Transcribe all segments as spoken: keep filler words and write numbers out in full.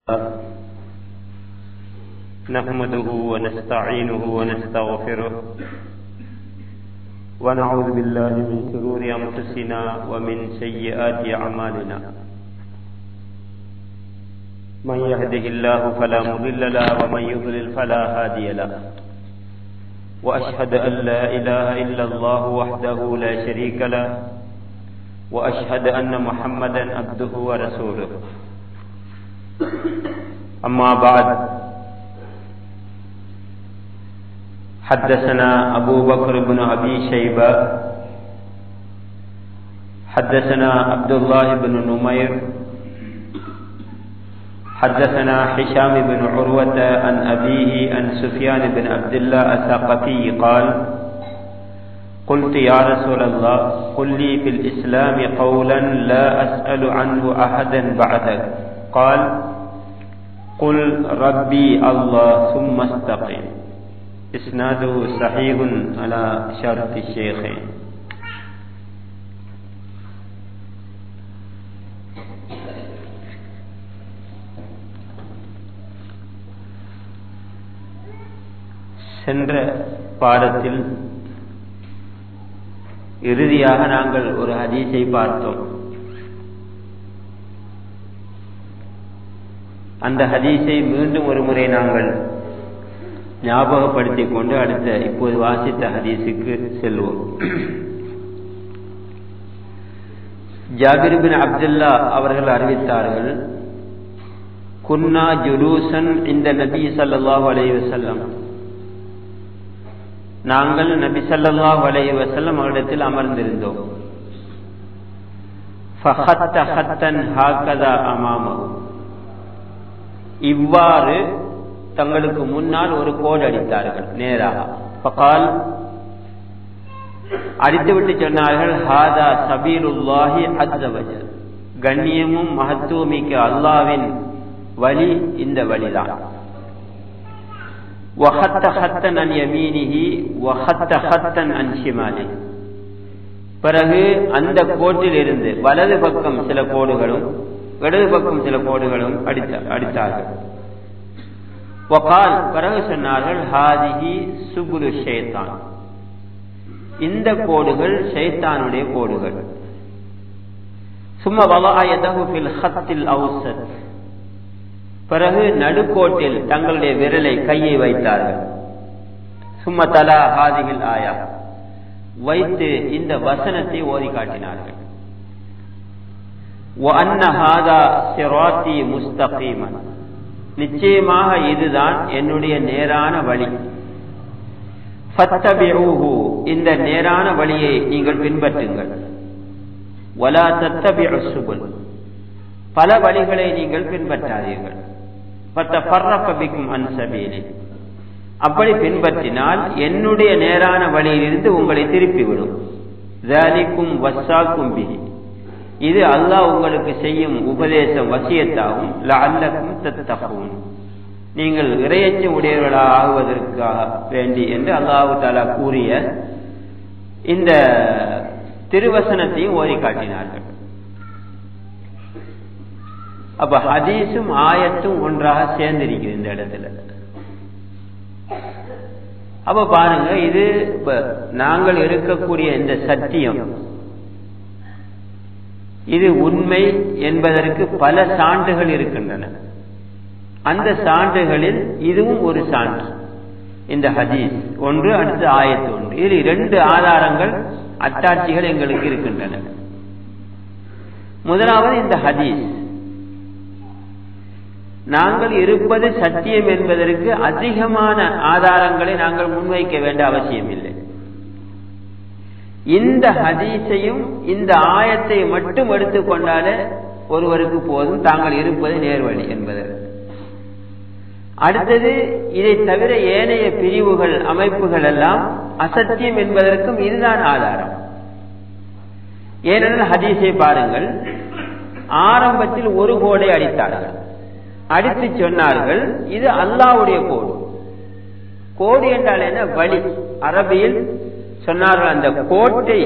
نحمده ونستعينه ونستغفره ونعوذ بالله من شرور أنفسنا ومن سيئات أعمالنا من يهده الله فلا مضل له ومن يضلل فلا هادي له وأشهد أن لا إله إلا الله وحده لا شريك له وأشهد أن محمدا عبده ورسوله أما بعد حدثنا أبو بكر بن أبي شيبة حدثنا عبد الله بن نمير حدثنا هشام بن عروة عن أبيه عن سفيان بن عبد الله الثقفي قال قلت يا رسول الله قل لي في الإسلام قولا لا أسأل عنه أحدا بعدك قال قل ربي الله ثم استقم. إسناده صحيح على شرط الشيخين. சென்ற பாடத்தில் இறுதியாக நாங்கள் ஒரு ஹதீஸை பார்த்தோம். அந்த ஹதீஸை மீண்டும் ஒரு முறை நாங்கள் ஞாபகப்படுத்திக் கொண்டு அடுத்த இப்போது வாசித்த ஹதீஸுக்கு செல்வோம். ஜாபிர் பின் அப்துல்லா அவர்கள் அறிவித்தார்கள், குன்னா ஜுலூசன் இந்த நபி ஸல்லல்லாஹு அலைஹி வஸல்லம், நாங்கள் நபி ஸல்லல்லாஹு அலைஹி வஸல்லம் அவரிடத்தில் அமர்ந்திருந்தோம். ஃபஹத்த ஹத்தன் ஹாகதா அமாமஹு, இவ்வாறு தங்களுக்கு முன்னால் ஒரு கோடு அடித்தார்கள் நேராக. ஃபகால், அடித்துவிட்டு சொன்னார்கள், ஹாதா சபீலுல்லாஹி அஸ்ஸ வஜல், கண்ணியமும் மகத்துவமிக்க அல்லாஹ்வின் வழி இந்த வழிதான். வஹத்த ஹத்தன் அன் யமீனிஹி வஹத்த ஹத்தன் அன் ஷிமாலிஹி, பிறகு அந்த கோட்டில் இருந்து வலது பக்கம் சில கோடுகளும் இடது பக்கம் சில கோடுகளும் அடித்தார்கள். வகால், பிறகு சொன்னார்கள், ஹாதிஹி சுபுலு ஷைத்தான், இந்த கோடுகள் ஷைத்தானுடைய கோடுகள். சும்ம வலஅ யதஹு ஃபில் ஹத்தில் அவ்ஸத், பிறகு நடுக்கோட்டில் தங்களுடைய விரலை கையை வைத்தார்கள். சும்ம தலா ஹாதிஹில் ஆயா, வைத்து இந்த வசனத்தை ஓதி காட்டினார்கள். وَأَنَّ هَذَا صِرَاطِي مُسْتَقِيمًا, நிச்சயமாக இதுதான் என்னுடைய நேரான வழி. فَاتَّبِعُوهُ, இந்த நேரான வழியை நீங்கள் பின்பற்றுங்கள். وَلَا تَتَّبِعُوا السُّبُلَ, பல வழிகளை நீங்கள் பின்பற்றாதீர்கள். فَتَفَرَّقَ بِكُمْ عَنْ سَبِيلِهِ, அப்படி பின்பற்றினால் என்னுடைய நேரான வழியிலிருந்து உங்களை திருப்பிவிடும். ذَلِكُمْ وَصَّاكُمْ بِهِ, இது அல்லாஹ் உங்களுக்கு செய்யும் உபதேசம், வசியத்தாகும். லஅல்லக்கும் தத்தகூன், நீங்கள் இறையச்சம் உடையவர்களாக ஆகுவதற்காக வேண்டி என்று அல்லாஹ் தஆலா கூறிய இந்த திருவசனத்தையும் ஓதி காட்டினார்கள். அப்ப ஹதீஸும் ஆயத்தும் ஒன்றாக சேர்ந்திருக்கிறது இந்த இடத்துல. அப்ப பாருங்க, இது நாங்கள் இருக்கக்கூடிய இந்த சத்தியம், இது உண்மை என்பதற்கு பல சான்றுகள் இருக்கின்றன. அந்த சான்றுகளில் இதுவும் ஒரு சான்று. இந்த ஹதீஸ் ஒன்று, அடுத்த ஆயத்து ஒன்று. இதில் இரண்டு ஆதாரங்கள், அத்தாட்சிகள் எங்களுக்கு இருக்கின்றன. முதலாவது இந்த ஹதீஸ், நாங்கள் இருப்பது சத்தியம் என்பதற்கு அதிகமான ஆதாரங்களை நாங்கள் முன்வைக்க வேண்டிய அவசியம் இல்லை. இந்த ஹதீஸையும் இந்த ஆயத்தை மட்டும் எடுத்துக்கொண்டாலே ஒருவருக்கு போதும் தாங்கள் இருப்பது நேர்வழி என்பது. அடுத்தது, இதை தவிர ஏனைய பிரிவுகள், அமைப்புகள் எல்லாம் அசத்தியம் என்பதற்கும் இதுதான் ஆதாரம். ஏனென்றால் ஹதீஸை பாருங்கள், ஆரம்பத்தில் ஒரு கோடை அடித்தார்கள், அடித்து சொன்னார்கள் இது அல்லாஹ்வுடைய கோடு. கோடு என்றால் என்ன? வழி. அரபியில் சொன்னார்கள் அந்த கோட்டை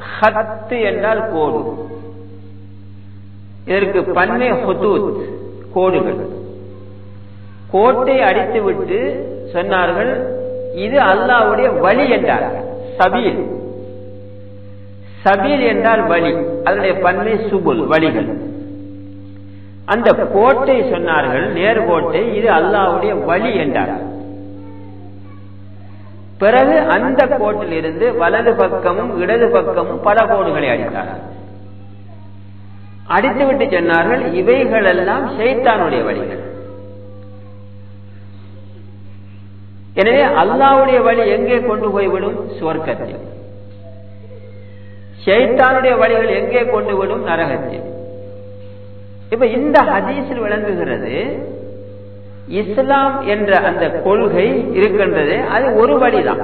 ஹத்து என்றால் கோடு. இதற்கு பன்மை ஹுதூத், கோடுகள். கோட்டை அடித்து விட்டு சொன்னார்கள், இது அல்லாஹ்வுடைய வழி என்றார்கள். சபீல், சபீல் என்றால் வழி, அதனுடைய பன்மை சுபுல், வழிகள். அந்த கோட்டை சொன்னார்கள், நேர்கோட்டை, இது அல்லாஹ்வுடைய வழி என்றார்கள். பிறகு அந்த கோட்டில் இருந்து வலது பக்கமும் இடது பக்கமும் பல கோடுகளை அடித்தார்கள். அடித்துவிட்டு சொன்னார்கள், இவைகளெல்லாம் ஷைத்தானுடைய வழிகள். எனவே அல்லாஹ்வுடைய வழி எங்கே கொண்டு போய்விடும்? சுவர்க்கத்தில். ஷைத்தானுடைய வழிகள் எங்கே கொண்டு விடும்? நரகத்தில். இப்ப இந்த ஹதீஸில் விளங்குகிறது, இஸ்லாம் என்ற அந்த கொள்கை இருக்கின்றது, அது ஒரு வழிதான்.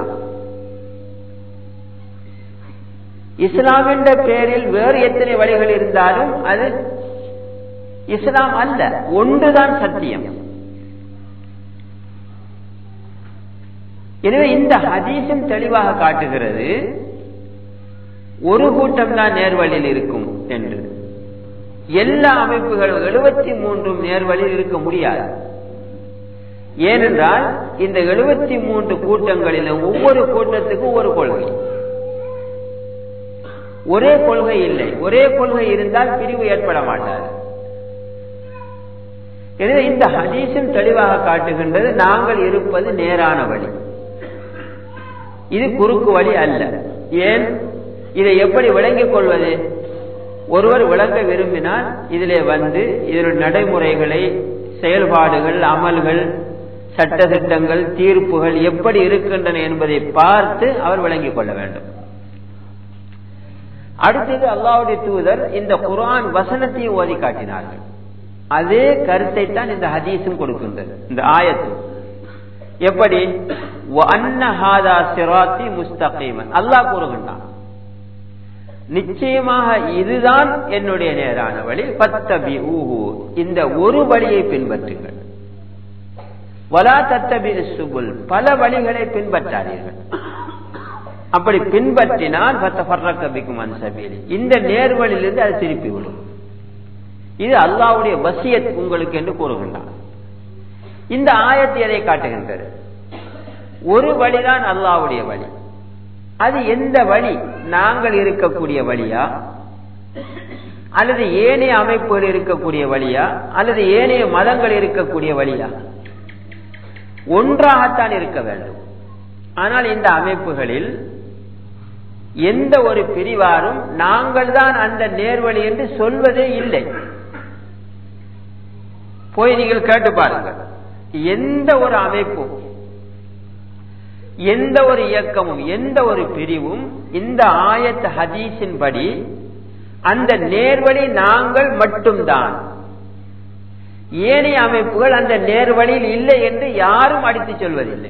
இஸ்லாம் என்ற பெயரில் வேறு எத்தனை வழிகள் இருந்தாலும் அது இஸ்லாம் அல்ல, ஒன்றுதான் சத்தியம். எனவே இந்த ஹதீஸும் தெளிவாக காட்டுகிறது, ஒரு கூட்டம் தான் நேர்வழியில் இருக்கும் என்று. எல்லா அமைப்புகளும் எழுபத்தி மூன்றும் நேர்வழியில் இருக்க முடியாது. ஏனென்றால் இந்த எழுபத்தி மூன்று கூட்டங்களிலும் ஒவ்வொரு கூட்டத்துக்கும் ஒரு கொள்கை, ஒரே கொள்கை இல்லை. ஒரே கொள்கை இருந்தால் பிரிவு ஏற்பட மாட்டார். எனவே இந்த ஹதீஸும் தெளிவாக காட்டுகின்றது, நாங்கள் இருப்பது நேரான வழி, இது குறுக்கு வழி அல்ல. ஏன்? இதை எப்படி விளங்கிக் கொள்வது? ஒருவர் விளங்க விரும்பினால் இதிலே வந்து இதனுடைய நடைமுறைகளை, செயல்பாடுகள், அமல்கள், சட்ட திட்டங்கள், தீர்ப்புகள் எப்படி இருக்கின்றன என்பதை பார்த்து அவர் விளங்கிக் கொள்ள வேண்டும். அடுத்தது அல்லாஹ்வுடைய தூதர் இந்த குர்ஆன் வசனத்தை ஓதி காட்டினார்கள். அதே கருத்தை தான் இந்த ஹதீஸும் கொடுக்கின்றது, இந்த ஆயத்து. எப்படி? வஅன்ன ஹாதா சிராத்தி முஸ்தகீமன், அல்லாஹ் கூறுகின்றான், நிச்சயமாக இதுதான் என்னுடைய நேரான வழி, ஃபத்தபிஊஹு, இந்த ஒரு வழியை பின்பற்றுங்கள். வலா தத்தபிஉ சுபுல், பல வழிகளை பின்பற்றாதீர்கள். அப்படி பின்பற்றினால் ஃபத்தஃபர்ரக பிக்கும் அன் சபீலி, இந்த நேர்வழியிலிருந்து அது திருப்பி விடும். இது அல்லாஹ்வுடைய வசியத் உங்களுக்கு என்று கூறுகின்றான். இந்த ஆயத்து எதை காட்டுகின்றது? ஒரு வழிதான் அல்லாஹ்வுடைய வழி. அது எந்த வழி? நாங்கள் இருக்கக்கூடிய வழியா, அல்லது ஏனைய அமைப்புகள் இருக்கக்கூடிய வழியா, அல்லது ஏனைய மதங்கள் இருக்கக்கூடிய வழியா? ஒன்றாகத்தான் இருக்க வேண்டும். ஆனால் இந்த அமைப்புகளில் எந்த ஒரு பிரிவாரும் நாங்கள் தான் அந்த நேர்வழி என்று சொல்வதே இல்லை. போய் நீங்கள் கேட்டு பாருங்கள், எந்த ஒரு அமைப்பும், எந்த ஒரு இயக்கமும், எந்த ஒரு பிரிவும் இந்த ஆயத் ஹதீஸின் படி அந்த நேர்வழி நாங்கள் மட்டும்தான், ஏனைய அமைப்புகள் அந்த நேர்வழியில் இல்லை என்று யாரும் அடித்து சொல்வதில்லை.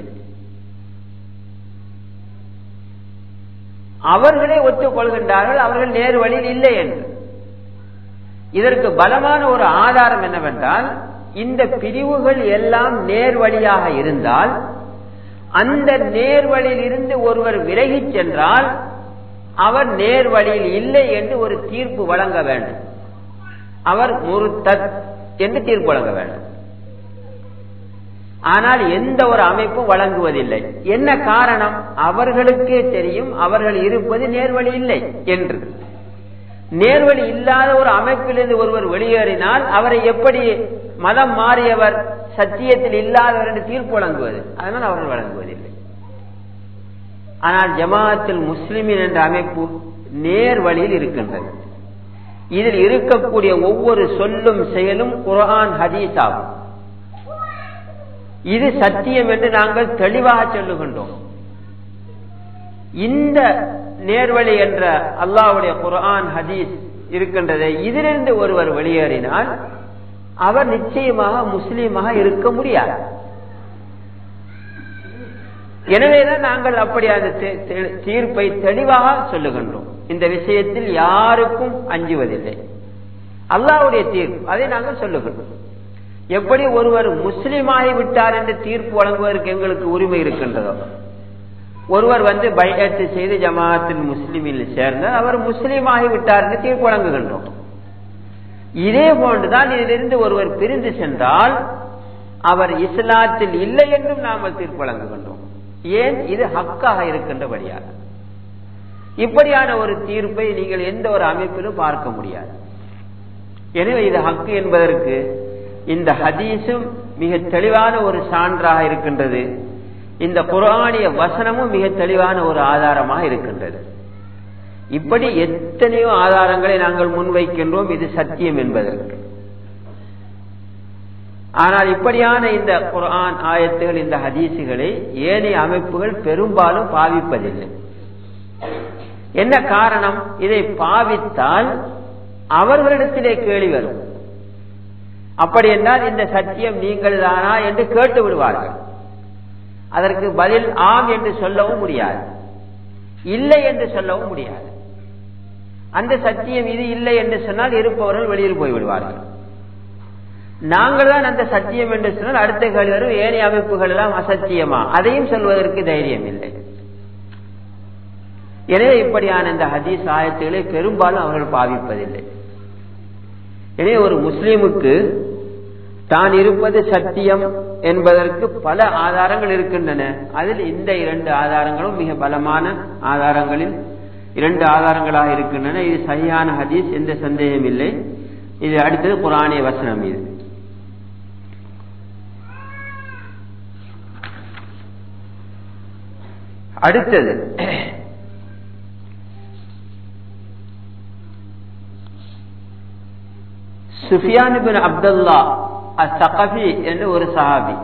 அவர்களே ஒத்துக்கொள்கின்றார்கள் அவர்கள் நேர்வழியில் இல்லை என்று. இதற்கு பலமான ஒரு ஆதாரம் என்னவென்றால், இந்த பிரிவுகள் எல்லாம் நேர்வழியாக இருந்தால் அந்த நேர்வழியில் இருந்து ஒருவர் விலகிச் சென்றால் அவர் நேர்வழியில் இல்லை என்று ஒரு தீர்ப்பு வழங்க வேண்டும். அவர் முர்தத் என்று தீர்ப்பு வழங்க வேண்டும். ஆனால் எந்த ஒரு அமைப்பும் வழங்குவதில்லை. என்ன காரணம்? அவர்களுக்கே தெரியும் அவர்கள் இருப்பது நேர்வழி இல்லை என்று. நேர்வழி இல்லாத ஒரு அமைப்பிலிருந்து ஒருவர் வெளியேறினால் அவரை எப்படி மதம் மாறியவர், சத்தியத்தில் இல்லாதவர் என்று தீர்ப்பு வழங்குவது? அதனால் அவர்கள் வழங்குவதில்லை. ஆனால் ஜமாஅத்துல் முஸ்லிமீன் என்ற அமைப்பு நேர்வழியில் இருக்கின்றது. இதில் இருக்கக்கூடிய ஒவ்வொரு சொல்லும் செயலும் குர்ஆன் ஹதீஸ் ஆகும். இது சத்தியம் என்று நாங்கள் தெளிவாக சொல்லுகின்றோம். இந்த நேர்வழி என்ற அல்லாஹ்வுடைய குர்ஆன் ஹதீஸ் இருக்கின்றதை இதிலிருந்து ஒருவர் வெளியேறினால் அவர் நிச்சயமாக முஸ்லீமாக இருக்க முடியாது. எனவேதான் நாங்கள் அப்படி அந்த தீர்ப்பை தெளிவாக சொல்லுகின்றோம். இந்த விஷயத்தில் யாருக்கும் அஞ்சுவதில்லை. அல்லாஹ்வுடைய தீர்ப்பு, அதை நாங்கள் சொல்லுகின்றோம். எப்படி ஒருவர் முஸ்லீமாகி விட்டார் என்று தீர்ப்பு வழங்குவதற்கு எங்களுக்கு உரிமை இருக்கின்றதோ, ஒருவர் வந்து பைஅத் செய்து ஜமாஅத்துல் முஸ்லிமில் சேர்ந்தார், அவர் முஸ்லீமாகி விட்டார் என்று தீர்ப்பு வழங்குகின்றோம். இதே போன்றுதான் இதிலிருந்து ஒருவர் பிரிந்து சென்றால் அவர் இஸ்லாத்தில் இல்லை என்றும் நாங்கள் தீர்ப்பு வழங்குகின்றோம். ஏன்? இது ஹக்காக இருக்கின்றபடியாக. இப்படியான ஒரு தீர்ப்பை நீங்கள் எந்த ஒரு அமைப்பிலும் பார்க்க முடியாது. எனவே இது ஹக்கு என்பதற்கு இந்த ஹதீஸும் மிக தெளிவான ஒரு சான்றாக இருக்கின்றது. இந்த குர்ஆனிய வசனமும் மிக தெளிவான ஒரு ஆதாரமாக இருக்கின்றது. இப்படி எத்தனையோ ஆதாரங்களை நாங்கள் முன்வைக்கின்றோம் இது சத்தியம் என்பதற்கு. ஆனால் இப்படியான இந்த குர்ஆன் ஆயத்துகள், இந்த ஹதீஸுகளை ஏனைய அமைப்புகள் பெரும்பாலும் பாவிப்பதில்லை. என்ன காரணம்? இதை பாவித்தால் அவர்களிடத்திலே கேள்வி வரும். அப்படி என்றால் இந்த சத்தியம் நீங்கள் தானா என்று கேட்டு விடுவார்கள். அதற்கு பதில் ஆம் என்று சொல்லவும் முடியாது, இல்லை என்று சொல்லவும் முடியாது. அந்த சத்தியம் இது இல்லை என்று சொன்னால் இருப்பவர்கள் வெளியில் போய்விடுவார்கள். நாங்கள் தான் அந்த சத்தியம் என்று சொன்னால் அடுத்த கேள்வி வரும், ஏனைய அமைப்புகள் எல்லாம் அசத்தியமா? அதையும் சொல்வதற்கு தைரியம் இல்லை. எனவே இப்படியான இந்த ஹதீஸ் ஆயத்துகளை பெரும்பாலும் அவர்கள் பாவிப்பதில்லை. எனவே ஒரு முஸ்லிமுக்கு தான் இருப்பது சத்தியம் என்பதற்கு பல ஆதாரங்கள் இருக்கின்றன. அதில் இந்த இரண்டு ஆதாரங்களும் மிக பலமான ஆதாரங்களில் இரண்டு ஆதாரங்களாக இருக்கின்றன. இது சரியான ஹதீஸ், எந்த சந்தேகம் இல்லை. இது அடுத்தது குர்ஆனிய வசனம். இது அடுத்தது சுஃபியான் இப்னு அப்துல்லா அஸ்-ஸகஃபி என்று ஒரு சஹாபி.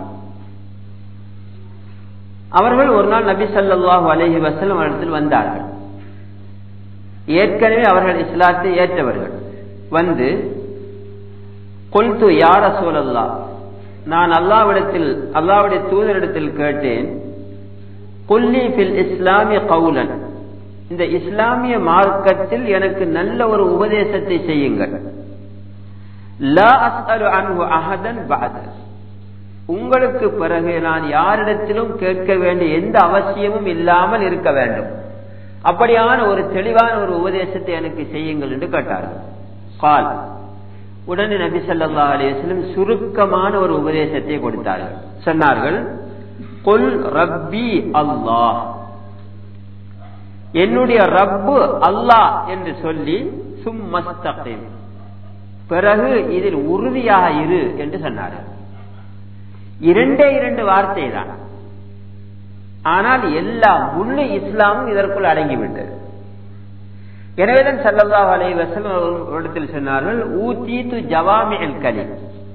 அவர்கள் ஒரு நாள் நபி ஸல்லல்லாஹு அலைஹி வஸல்லம் அவர்களிடத்தில் வந்தார்கள். ஏற்கனவே அவர்கள் இஸ்லாத்தை ஏற்றவர்கள். வந்து குல்து யா ரசூலல்லாஹ், நான் அல்லாஹ்விடத்தில் அல்லாஹ்வுடைய தூதரிடத்தில் கேட்டேன், குல்லி ஃபில் இஸ்லாமி கௌலன், இந்த இஸ்லாமிய மார்க்கத்தில் எனக்கு நல்ல ஒரு உபதேசத்தை செய்யுங்கள். லா அஸ்அலு அன்ஹு அஹதன் பஅத, உங்களுக்கு பிறகு நான் யாரிடத்திலும் கேட்க வேண்டிய எந்த அவசியமும் இல்லாமல் இருக்க வேண்டும். அப்படியான ஒரு தெளிவான ஒரு உபதேசத்தை எனக்கு செய்யுங்கள் என்று கேட்டார்கள். கால், உடனே நபி ஸல்லல்லாஹு அலைஹி வஸல்லம் சுருக்கமான ஒரு உபதேசத்தை கொடுத்தார்கள். சொன்னார்கள், குல் ரப்பி அல்லாஹ், என்னுடைய ரப்பு அல்லாஹ் என்று சொல்லி சும்மஸ்தகிம், பிறகு இதில் உறுதியாக இரு என்று சொன்னார்கள். இரண்டே இரண்டு வார்த்தை தான், ஆனால் எல்லா முழு இஸ்லாமும் இதற்குள் அடங்கிவிட்டது. எனவேதான் ஸல்லல்லாஹு அலைஹி வஸல்லம் இடத்தில் சொன்னார்கள், ஊதீது ஜவாமிஉல் கலிம்,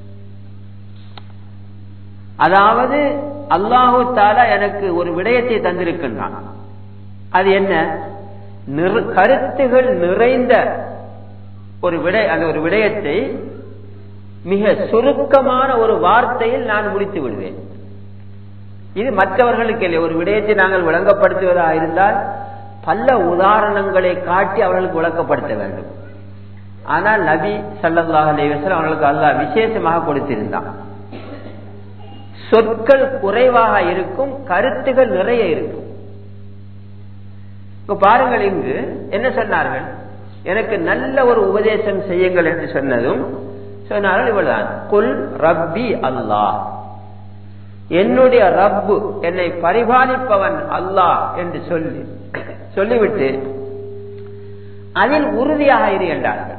அதாவது அல்லாஹு தஆலா எனக்கு ஒரு விடயத்தை தந்திருக்கின்றான். அது என்ன? கருத்துகள் நிறைந்த ஒரு விடை, அந்த ஒரு விடயத்தை மிக சுருக்கமான ஒரு வார்த்தையில் நான் முடித்து விடுவேன். இது மற்றவர்களுக்கு இல்லை. ஒரு விடயத்தை நாங்கள் விளங்கப்படுத்துவதாக இருந்தால் பல உதாரணங்களை காட்டி அவர்களுக்கு விளக்கப்படுத்த வேண்டும். ஆனால் நபி ஸல்லல்லாஹு அலைஹி வஸல்லம் அவர்களுக்கு அல்லாஹ் விசேஷமாக கொடுத்திருந்தான். சொற்கள் குறைவாக இருக்கும், கருத்துகள் நிறைய இருக்கும். இப்ப பாருங்கள், இங்கு என்ன சொன்னார்கள்? எனக்கு நல்ல ஒரு உபதேசம் செய்யுங்கள் என்று சொன்னதும் சொன்னார்கள் இவ்வளவுதான், குல் ரப்பி அல்லாஹ், என்னுடைய ரப்பு, என்னை பரிபாலிப்பவன் அல்லாஹ் என்று சொல்லி சொல்லிவிட்டு அதில் உறுதியாக இரு என்றார்கள்.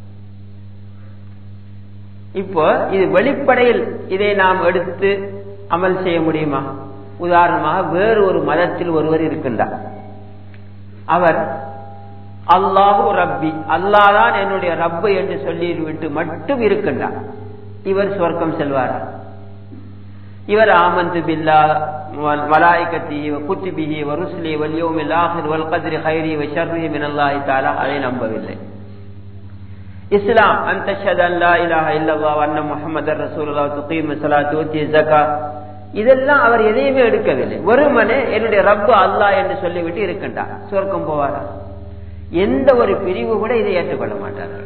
இப்போ இது வெளிப்படையில் இதை நாம் எடுத்து அமல் செய்ய முடியுமா? உதாரணமாக வேறு ஒரு மதத்தில் ஒருவர் இருக்கின்றார். அவர் அல்லாஹு ரப்பி, அல்லாஹ் தான் என்னுடைய ரப்பு என்று சொல்லிவிட்டு மட்டும் இருக்கின்றார். இவர் சொர்க்கம் செல்வாரா? இவர் ஆமந்து பில்லாஹ் மலாயிகத்திஹி வ குதுபிஹி வ ருசுலிஹி வல் யௌமில் ஆகிர் வல் கத்ரி கைரிஹி வ ஷர்ரிஹி மினல்லாஹி தஆலா, அதை நம்பவில்லை. இஸ்லாம் அன் தஷ்ஹது அன் லா இலாஹ இல்லல்லாஹ் வ அன்ன முஹம்மதர் ரசூலுல்லாஹ் துகீமு ஸலாத்து வ துஅத்தி ஸகாத், இதெல்லாம் அவர் எதையுமே எடுக்கவில்லை. வெறுமனே என்னுடைய ரப்பு அல்லாஹ் என்று சொல்லிவிட்டு இருக்கின்றார். சொர்க்கம் போவாரா? எந்த ஒரு பிரிவு கூட இதை ஏற்றுக்கொள்ள மாட்டார்கள்.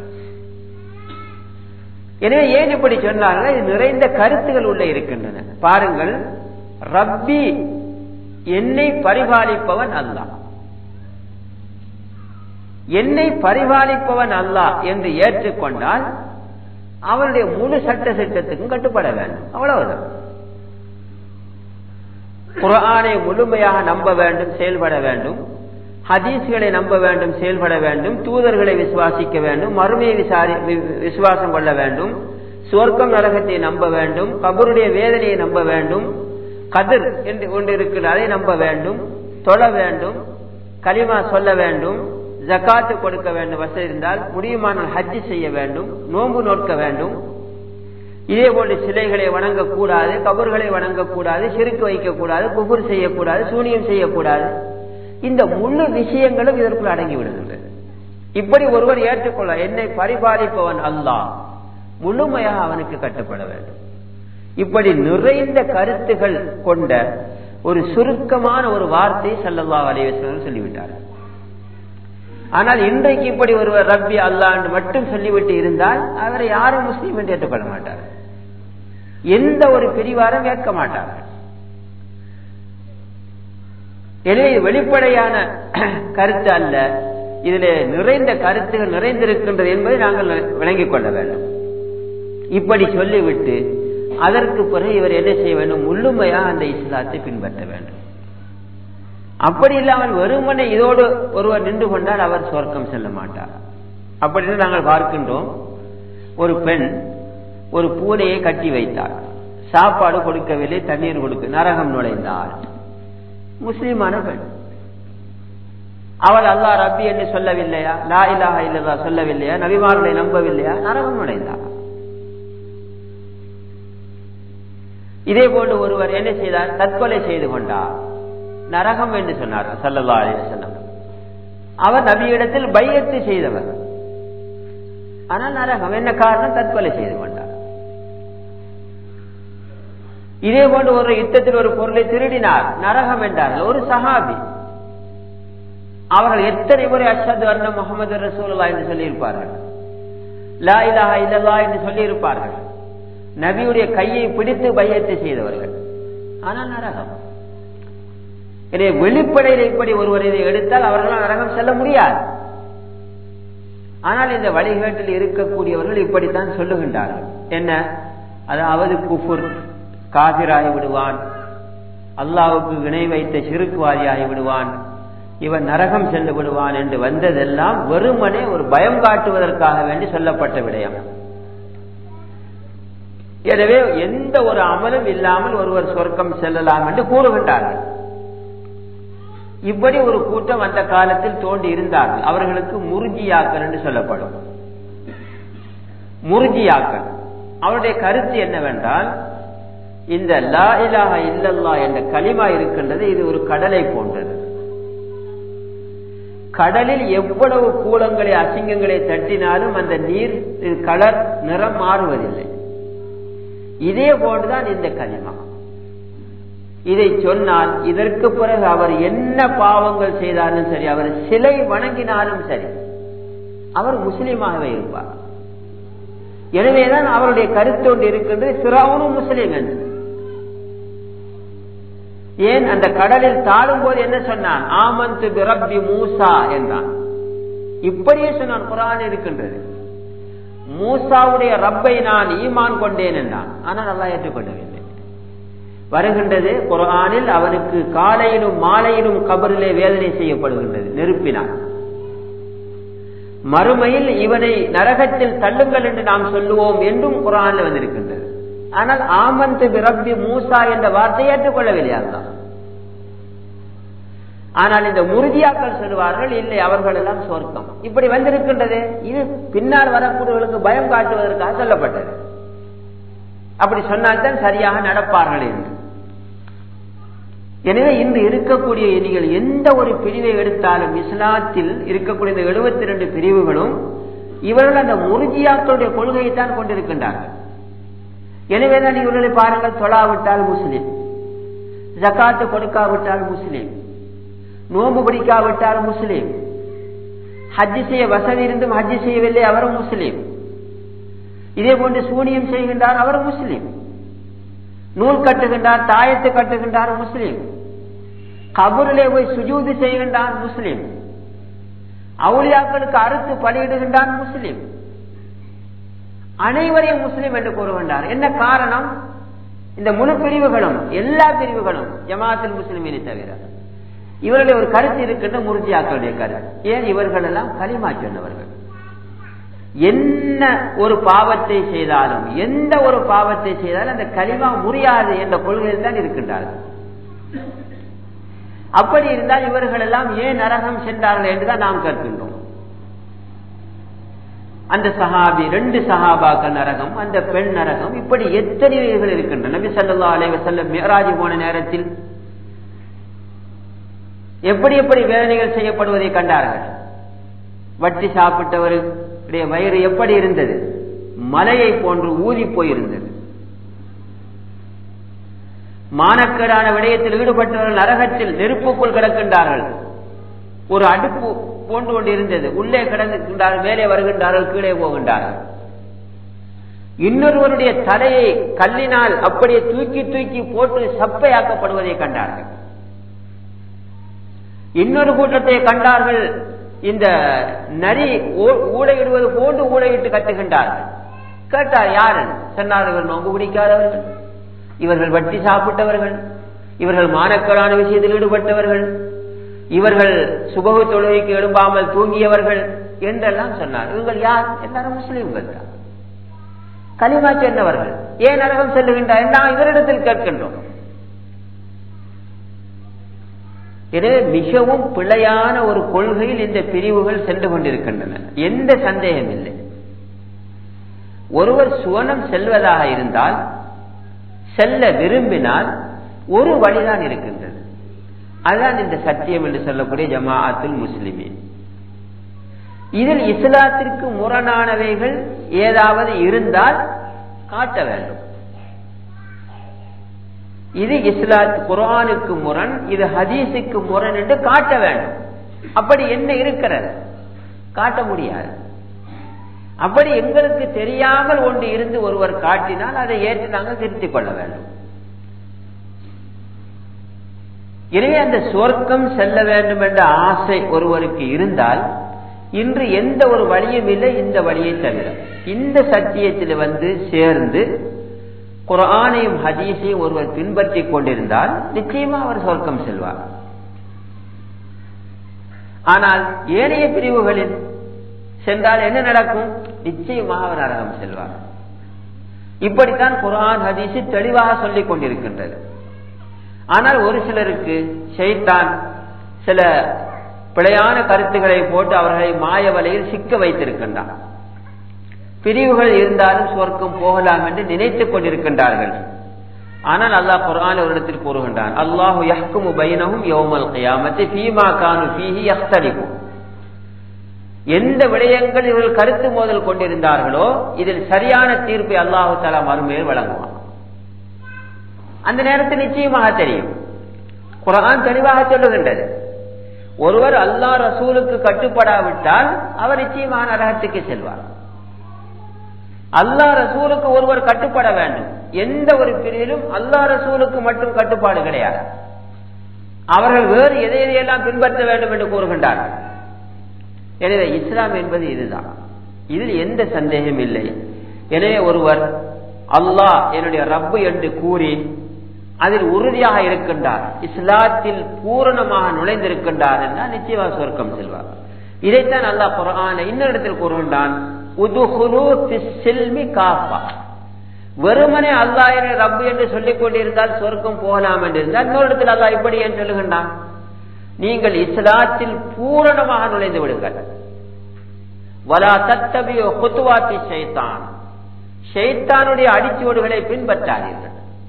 எனவே ஏன் இப்படி சொன்னார்கள்? இது நிறைந்த கருத்துகள் உள்ள இருக்கின்றன. பாருங்கள், ரப்பி, என்னை பரிபாலிப்பவன் அல்லாஹ், என்னை பரிபாலிப்பவன் அல்லாஹ் என்று ஏற்றுக்கொண்டால் அவனுடைய முழு சட்ட திட்டத்துக்கும் கட்டுப்பட வேண்டும். அவ்வளவுதான். குர்ஆனை முழுமையாக நம்ப வேண்டும், செயல்பட வேண்டும். ஹதீஸ்களை நம்ப வேண்டும், செயல்பட வேண்டும். தூதர்களை விசுவாசிக்க வேண்டும். மறுமையை விசாரி விசுவாசம் கொள்ள வேண்டும். சுவர்க்கம் நரகத்தை நம்ப வேண்டும். கபருடைய வேதனையை நம்ப வேண்டும். கதிர் என்று ஒன்று இருக்கிறது, அதை நம்ப வேண்டும். தொழ வேண்டும், கலிமா சொல்ல வேண்டும், ஜகாத்து கொடுக்க வேண்டும், வசதி இருந்தால் முடியுமானால் ஹஜ்ஜி செய்ய வேண்டும், நோன்பு நோக்க வேண்டும். இதே போன்று சிலைகளை வணங்கக்கூடாது, கபர்களை வணங்கக்கூடாது, ஷிர்க் வைக்கக்கூடாது, குஃபர் செய்யக்கூடாது, சூனியம் செய்யக்கூடாது. இந்த முழு விஷயங்களும் இதற்குள் அடங்கி விடுகின்றது. இப்படி ஒருவர் ஏற்றுக்கொள்ள, என்னை பரிபாலிப்பவன் அல்லாஹ், முழுமையாக அவனுக்கு கட்டுப்பட வேண்டும். இப்படி நிறைந்த கருத்துகள் கொண்ட ஒரு சுருக்கமான ஒரு வார்த்தை ஸல்லல்லாஹு அலைஹி வஸல்லம் சொல்லிவிட்டார். ஆனால் இன்றைக்கு இப்படி ஒருவர் ரப்பி அல்லாஹ் என்று மட்டும் சொல்லிவிட்டு இருந்தால் அவரை யாரும் முஸ்லீம் என்று ஏற்றுக்கொள்ள மாட்டார். எந்த ஒரு பிரிவாரும் ஏற்க மாட்டார்கள். எனவே வெளிப்படையான கருத்து அல்ல, இதிலே நிறைந்த கருத்துகள் நிறைந்திருக்கின்றது என்பதை நாங்கள் விளங்கிக் கொள்ள வேண்டும். இப்படி சொல்லிவிட்டு அதற்கு பிறகு இவர் என்ன செய்ய வேண்டும்? முழுமையாக அந்த இஸ்லாத்தை பின்பற்ற வேண்டும். அப்படி இல்லாமல் வெறுமனை இதோடு ஒருவர் நின்று கொண்டால் அவர் சொர்க்கம் செல்ல மாட்டார். அப்படின்னு நாங்கள் பார்க்கின்றோம். ஒரு பெண் ஒரு பூனையை கட்டி வைத்தார், சாப்பாடு கொடுக்கவில்லை, தண்ணீர் கொடுக்க, நரகம் நுழைந்தாள். முஸ்லிமான பெண். அவள் அல்லாஹ் ரப்பி என்று சொல்லவில்லையா, லா இலாஹா இல்லல்லாஹ் சொல்லவில்லையா, நபிமார்களை நம்பவில்லையா, நரகம் நுழைந்தார். இதே போன்று ஒருவர் என்ன செய்தார்? தற்கொலை செய்து கொண்டார், நரகம் என்று சொன்னார் ஸல்லல்லாஹு அலைஹி வஸல்லம். அவர் நபியிடத்தில் பையத்து செய்தவர், ஆனால் நரகம். என்ன காரணம்? தற்கொலை செய்து கொண்டார். இதே போன்று ஒரு யுத்தத்தில் ஒரு பொருளை திருடினார், நரகம் என்றார்கள். ஒரு சஹாபி, அவர்கள் எத்தனை முறை அஷ்ஹது அன்ன முஹம்மது ரசூலுல்லாஹ் என்று சொல்லியிருப்பார்கள், லா இலாஹா இல்லல்லாஹ் என்று சொல்லியிருப்பார்கள். நபியுடைய கையை பிடித்து பையத்து செய்தவர்கள், ஆனால் நரகம். எனவே வெளிப்படையில் இப்படி ஒருவர் இதை எடுத்தால் அவர்களால் நரகம் செல்ல முடியாது. ஆனால் இந்த வழிகேட்டில் இருக்கக்கூடியவர்கள் இப்படித்தான் சொல்லுகின்றார்கள். என்ன? அதாவது குஃபுர், காபிராகி விடுவான், அல்லாஹ்வுக்கு இணை வைத்த ஷிர்க்வாதியாகி விடுவான், இவன் நரகம் சென்று விடுவான் என்று வந்ததெல்லாம் வெறுமனே ஒரு பயம் காட்டுவதற்காக வேண்டி சொல்லப்பட்ட விடயம். எனவே எந்த ஒரு அமலும் இல்லாமல் ஒருவர் சொர்க்கம் செல்லலாம் என்று கூறுகின்றார்கள். இப்படி ஒரு கூட்டம் அந்த காலத்தில் தோன்றி இருந்தார்கள். அவர்களுக்கு முர்ஜியாக்கள் என்று சொல்லப்படும். முர்ஜியாக்கள் அவருடைய கருத்து என்னவென்றால், இந்த லா இலாஹா இல்லல்லாஹ் என்ற கலிமா இருக்கின்றது, இது ஒரு கடலை போன்றது. கடலில் எவ்வளவு கூலங்களை அசிங்கங்களை தட்டினாலும் அந்த நீர் கலர் நிறம் மாறுவதில்லை. இதே போன்றுதான் இந்த கலிமா. இதை சொன்னால் இதற்கு பிறகு அவர் என்ன பாவங்கள் செய்தாலும் சரி, அவர் சிலை வணங்கினாலும் சரி, அவர் முஸ்லீமாகவே இருப்பார். எனவேதான் அவருடைய கருத்து ஒன்று இருக்கின்றது, ஃபிரௌனும் முஸ்லீம் என்று. ஏன்? அந்த கடலில் தாழும் போது என்ன சொன்னான்? ஆமன்து பிரப்பி மூசா என்றான். இப்படியே சொன்னான். குர்ஆன் இருக்கின்றது, மூசாவுடைய ரப்பை நான் ஈமான் கொண்டேன் என்றான். ஆனால் அல்லாஹ் ஏற்றுக்கொள்ளவில்லை. வருகின்றது குர்ஆனில், அவனுக்கு காலையிலும் மாலையிலும் கபரிலே வேதனை செய்யப்படுகின்றது, நெருப்பினான். மறுமையில் இவனை நரகத்தில் தள்ளுங்கள் என்று நாம் சொல்லுவோம் என்றும் குர்ஆனில் வந்திருக்கின்றது. ஆனால் ஆமன்து பிரப்பி மூசா என்ற வார்த்தையை ஏற்றுக்கொள்ளவில்லை அல்லாஹ். ஆனால் இந்த முர்ஜியாக்கள் சொல்வார்கள், இல்லை அவர்கள் எல்லாம் சொர்க்கம். இப்படி வந்திருக்கின்றது. இது பின்னால் வரக்கூடியவர்களுக்கு பயம் காட்டுவதற்காக சொல்லப்பட்டது. அப்படி சொன்னால்தான் சரியாக நடப்பார்கள் என்று. எனவே இன்று இருக்கக்கூடிய நீங்கள் எந்த ஒரு பிரிவை எடுத்தாலும், இஸ்லாத்தில் இருக்கக்கூடிய இந்த எழுபத்தி இரண்டு பிரிவுகளும் இவர்கள் அந்த முர்ஜியாக்களுடைய கொள்கையை தான் கொண்டிருக்கின்றார்கள். எனவேதான் இவர்களை பாருங்கள், தொழாவிட்டால் முஸ்லிம், ஜகாத்து கொடுக்காவிட்டால் முஸ்லிம், நோன்பு பிடிக்காவிட்டால் முஸ்லிம், ஹஜ்ஜி செய்ய வசதி இருந்தும் ஹஜ்ஜி செய்யவில்லை அவரும் முஸ்லிம், இதே போன்று சூனியம் செய்கின்றார் அவர் முஸ்லிம், நூல் கட்டுகின்றார், தாயத்து கட்டுகின்றார் முஸ்லிம், கபூரிலே போய் சுஜூது செய்கின்றான் முஸ்லிம், அவுலியாக்களுக்கு அறுத்து பலியிடுகின்றான் முஸ்லிம். அனைவரையும் முஸ்லிம் என்று கூறுகின்றார். என்ன காரணம்? இந்த முழு பிரிவுகளும் எல்லா பிரிவுகளும் ஜமாஅத்துல் முஸ்லிமீனை தவிர இவர்களுடைய ஒரு கருத்து இருக்கின்ற முர்ஜியாக்களுடைய கருத்து. ஏன்? இவர்கள் எல்லாம் கலிமா சொன்னவர்கள். என்ன ஒரு பாவத்தை செய்தாலும் எந்த ஒரு பாவத்தை செய்தாலும் அந்த கலிமா முறியாது என்ற கொள்கையில் தான் இருக்கின்றார்கள். அப்படி இருந்தால் இவர்கள் எல்லாம் ஏன் நரகம் சென்றார்கள் என்றுதான் நாம் கேட்கின்றோம். அந்த சஹாபி, ரெண்டு சஹாபாக்கள் நரகம், அந்த பெண் நரகம், இப்படி எத்தனைகள் இருக்கின்றன. நபி ஸல்லல்லாஹு அலைஹி வஸல்லம் மிஅராஜ் போன நேரத்தில் எப்படி எப்படி வேதனைகள் செய்யப்படுவதை கண்டார்கள். வட்டி சாப்பிட்டவருடைய வயிறு எப்படி இருந்தது? மலையை போன்று ஊதி போயிருந்தது. மானக்கேடான விடயத்தில் ஈடுபட்டவர்கள் நரகத்தில் நெருப்புக்குள் கிடக்கின்றார்கள். ஒரு அடுப்பு போன்று கொண்டு இருந்தது, உள்ளே கிடக்கின்றார்கள், மேலே வருகின்றார்கள், கீழே போகின்றார்கள். இன்னொருவருடைய தலையை கல்லினால் அப்படியே தூக்கி தூக்கி போட்டு சப்பையாக்கப்படுவதை கண்டார்கள். இன்னொரு கூட்டத்தை கண்டார்கள், இந்த நரி ஊடையிடுவது போன்று ஊடையிட்டு கட்டுகின்றார்கள். கேட்டார் யாரு? சொன்னார்கள், நோன்பு பிடிக்காதவர்கள், இவர்கள் வட்டி சாப்பிட்டவர்கள், இவர்கள் மானக்கேடான விஷயத்தில் ஈடுபட்டவர்கள், இவர்கள் சுபஹு தொழுகைக்கு எழும்பாமல் தூங்கியவர்கள் என்றெல்லாம் சொன்னார். இவர்கள் யார்? எல்லாரும் முஸ்லிம்கள் தான், கலிமா சொன்னவர்கள். ஏன் நரகம் செல்லுகின்றார் என்ன இவரிடத்தில் கேட்கின்றோம். எனவே மிகவும் பிழையான ஒரு கொள்கையில் இந்த பிரிவுகள் சென்று கொண்டிருக்கின்றன. எந்த சந்தேகம் இல்லை. ஒருவர் சுவனம் செல்வதாக இருந்தால், செல்ல விரும்பினால் ஒரு வழிதான் இருக்கின்றது. அதுதான் இந்த சத்தியம் என்று சொல்லக்கூடிய ஜமாஅத்துல் முஸ்லிமீன். இதில் இஸ்லாத்திற்கு முரணானவைகள் ஏதாவது இருந்தால் காட்ட வேண்டும். இது இஸ்லாத் குர்ஆனுக்கு முரண், இது ஹதீஸுக்கு முரண் என்று காட்ட வேண்டும். அப்படி என்ன இருக்கிறது? காட்ட முடியாது. அப்படி எங்களுக்கு தெரியாமல் ஒன்று இருந்து ஒருவர் காட்டினால் அதை ஏற்று நாங்கள் திருத்திக் கொள்ள வேண்டும். எனவே அந்த சொர்க்கம் செல்ல வேண்டும் என்ற ஆசை ஒருவருக்கு இருந்தால் இன்று எந்த ஒரு வழியும் இல்லை இந்த வழியை தவிர. இந்த சத்தியத்தில் வந்து சேர்ந்து குர்ஆனையும் ஹதீஸையும் ஒருவர் பின்பற்றிக் கொண்டிருந்தால் நிச்சயமா அவர் சொர்க்கம் செல்வார். ஆனால் ஏனைய பிரிவுகளில் சென்றால் என்ன நடக்கும்? நிச்சயமாக அவர் நரகம் செல்வார். இப்படித்தான் குர்ஆன் ஹதீஸ் தெளிவாக சொல்லிக் கொண்டிருக்கின்றது. ஆனால் ஒரு சிலருக்கு ஷைத்தான் சில பிழையான கருத்துக்களை போட்டு அவர்களை மாய வலையில் சிக்க வைத்திருக்கின்றார். பிரிவுகள் இருந்தாலும் சொர்க்கம் போகலாம் என்று நினைத்துக் கொண்டிருக்கின்றார்கள். ஆனால் அல்லாஹ் குர்ஆன் ஒரு இடத்தில் கூறுகின்றான், அல்லாஹு யஹ்குமு பைனஹும் யௌமல் கியாமத்தி ஃபீமா கானு ஃபீஹி யக்தலிஃபூன். எந்த விடயங்கள் இவர்கள் கருத்து மோதல் கொண்டிருந்தார்களோ இதில் சரியான தீர்ப்பை அல்லாஹு தஆலா மறுமையில் வழங்குவான். அந்த நேரத்தில் நிச்சயமாக தெரியும். குர்ஆன் தெளிவாக சொல்லுகின்றது, ஒருவர் அல்லாஹ் ரசூலுக்கு கட்டுப்படாவிட்டால் அவர் நிச்சயமாக நரகத்துக்கு செல்வார். அல்லாஹ் ரசூலுக்கு ஒருவர் கட்டுப்பட வேண்டும். எந்த ஒரு பிரிவிலும் அல்லாஹ் ரசூலுக்கு மட்டும் கட்டுப்பாடு கிடையாது. அவர்கள் வேறு எதை எதையெல்லாம் பின்பற்ற வேண்டும் என்று கூறுகின்றார்கள். எனவே இஸ்லாம் என்பது இதுதான், இதில் எந்த சந்தேகம் இல்லை. எனவே ஒருவர் அல்லாஹ் என்னுடைய ரப்பு என்று கூறி அதில் உறுதியாக இருக்கின்றார், இஸ்லாத்தில் பூரணமாக நுழைந்திருக்கின்றார் என்றால் நிச்சயமாக சொர்க்கம் செல்வார். இதைத்தான் அல்லாஹ் குர்ஆனில் இன்னொரு இடத்தில் கூறுகின்றான், உதுஹுலு ஃபிஸ்ஸில்மி காஃபா. வெறுமனே அல்லாஹ் என்னுடைய ரப்பு என்று சொல்லிக் கொண்டிருந்தால் சொர்க்கம் போகலாம் என்று இருந்தால் இன்னொரு இடத்தில் அல்லாஹ் இப்படி ஏன் சொல்லுகின்றான்? நீங்கள் இஸ்லாத்தில் பூரணமாக நுழைந்து விடுங்கள். வலா தத்தபியு குதுவாத்தி ஷைத்தான். ஷைத்தானுடைய அடிச்சுவடுகளை பின்பற்றாதீர்கள்.